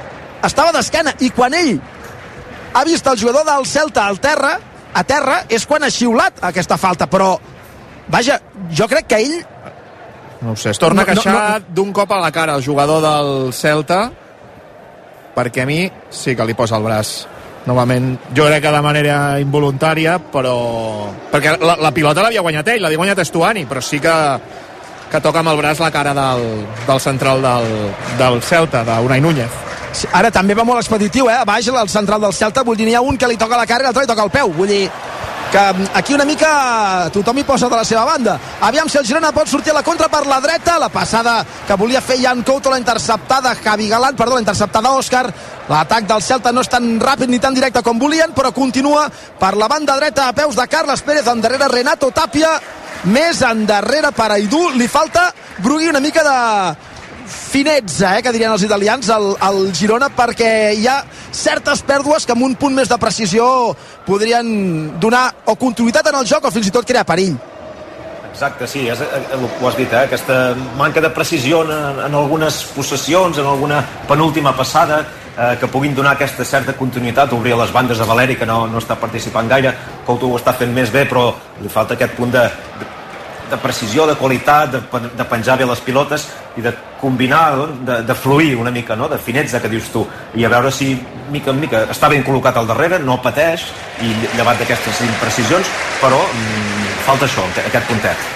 i quan ell ha vist el jugador del Celta a terra és quan ha xiulat aquesta falta, però vaja, jo crec que ell no ho sé, es torna a queixar d'un cop a la cara el jugador del Celta, perquè a mi sí que li posa el braç novament, jo crec que de manera involuntària, però perquè la pilota l'havia guanyat ell, l'havia guanyat Estuani, però sí que toca amb el braç la cara del central del Celta, d'Unai Núñez. Ara també va molt expeditiu, a baix el central del Celta, vull dir, n'hi ha un que li toca la cara i l'altre li toca el peu, vull dir que aquí una mica tothom hi posa de la seva banda. Aviam si el Girona pot sortir a la contra per la dreta, la passada que volia fer Jan Couto, la interceptada Javi Galán, la interceptada Òscar. L'atac del Celta no és tan ràpid ni tan directe com volien, però continua per la banda dreta a peus de Carles Pérez, endarrere Renato Tapia, més endarrere per Aidú, li falta Brugui una mica de finezza, que dirien els italians al Girona, perquè hi ha certes pèrdues que amb un punt més de precisió podrien donar o continuïtat en el joc o fins i tot crear perill. Exacte, sí, ho has dit, aquesta manca de precisió en algunes possessions, en alguna penúltima passada, que puguin donar aquesta certa continuïtat, obrir les bandes a Valeri, que no està participant gaire. Couto ho està fent més bé, però li falta aquest punt de precisió, de qualitat, de penjar bé les pilotes i de combinar, de fluir una mica, no? De finezza, que dius tu, i a veure si mica en mica està ben col·locat al darrere, no pateix, i llevat d'aquestes imprecisions, però falta això, aquest puntet.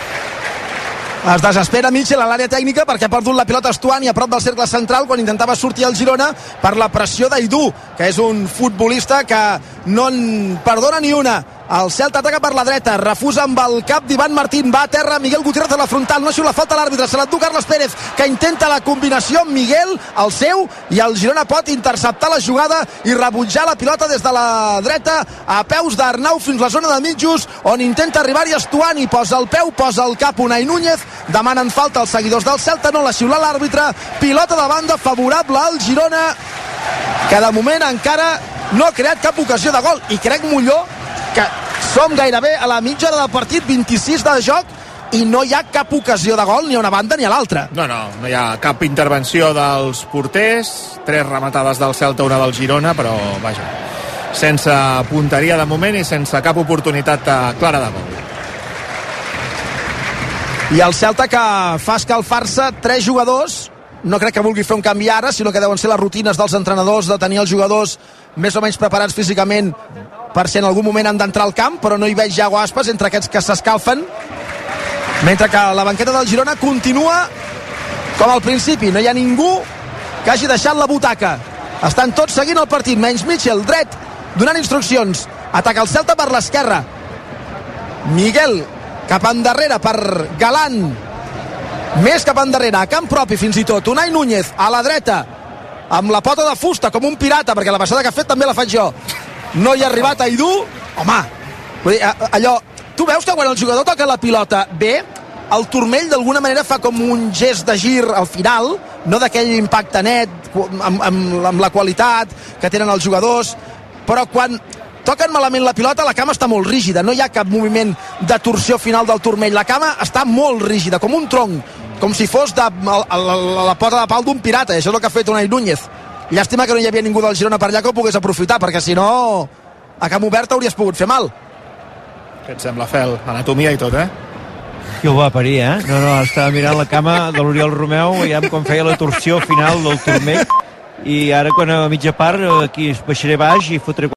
Es desespera Mitchell a l'àrea tècnica perquè ha perdut la pilota Estuani a prop del cercle central quan intentava sortir el Girona per la pressió d'Aidú, que és un futbolista que no en perdona ni una. El Celta ataca per la dreta, refusa amb el cap d'Ivan Martín, va a terra Miguel Gutiérrez a la frontal, no xiula falta l'àrbitre, se l'endú Carles Pérez, que intenta la combinació amb Miguel, el seu, i el Girona pot interceptar la jugada i rebutjar la pilota des de la dreta a peus d'Arnau fins la zona de mitjos, on intenta arribar-hi Estuani, posa el peu, posa el cap Unai Núñez, demanen falta els seguidors del Celta, no la xiula l'àrbitre, pilota de banda favorable al Girona, que de moment encara no ha creat cap ocasió de gol, i crec, Molló, que som gairebé a la mitja del partit, 26 de joc, i no hi ha cap ocasió de gol ni a una banda ni a l'altra. No hi ha cap intervenció dels porters, 3 rematades del Celta, una del Girona, però vaja, sense punteria de moment i sense cap oportunitat clara de gol. I el Celta que fa escalfar-se 3 jugadors. No crec que vulgui fer un canvi ara, sinó que deuen ser les rutines dels entrenadors de tenir els jugadors més o menys preparats físicament per si en algun moment han d'entrar al camp, però no hi veig Iago Aspas entre aquests que s'escalfen, mentre que la banqueta del Girona continua com al principi. No hi ha ningú que hagi deixat la butaca. Estan tots seguint el partit, menys Mitchell, dret, donant instruccions. Ataca el Celta per l'esquerra. Miguel cap endarrere per Galán. Més cap endarrere, a camp propi fins i tot. Unai Núñez a la dreta, amb la pota de fusta, com un pirata, perquè la passada que ha fet també la faig jo. No hi ha arribat Aidú. Home, vull dir, allò... Tu veus que quan el jugador toca la pilota bé, el turmell d'alguna manera fa com un gest de gir al final, no d'aquell impacte net, amb la qualitat que tenen els jugadors, però quan toquen malament la pilota, la cama està molt rígida, no hi ha cap moviment de torsió final del turmell, la cama està molt rígida, com un tronc, com si fos la pota de pal d'un pirata, això és el que ha fet Unai Núñez. Llàstima que no hi havia ningú del Girona per allà que ho pogués aprofitar, perquè si no, a camp obert hauries pogut fer mal. Què et sembla, Fel? Anatomia i tot, eh? Que ho va parir, eh? No, estava mirant la cama de l'Oriol Romeu, veiem com feia la torsió final del turmell, i ara quan a mitja part aquí baixaré baix i fotré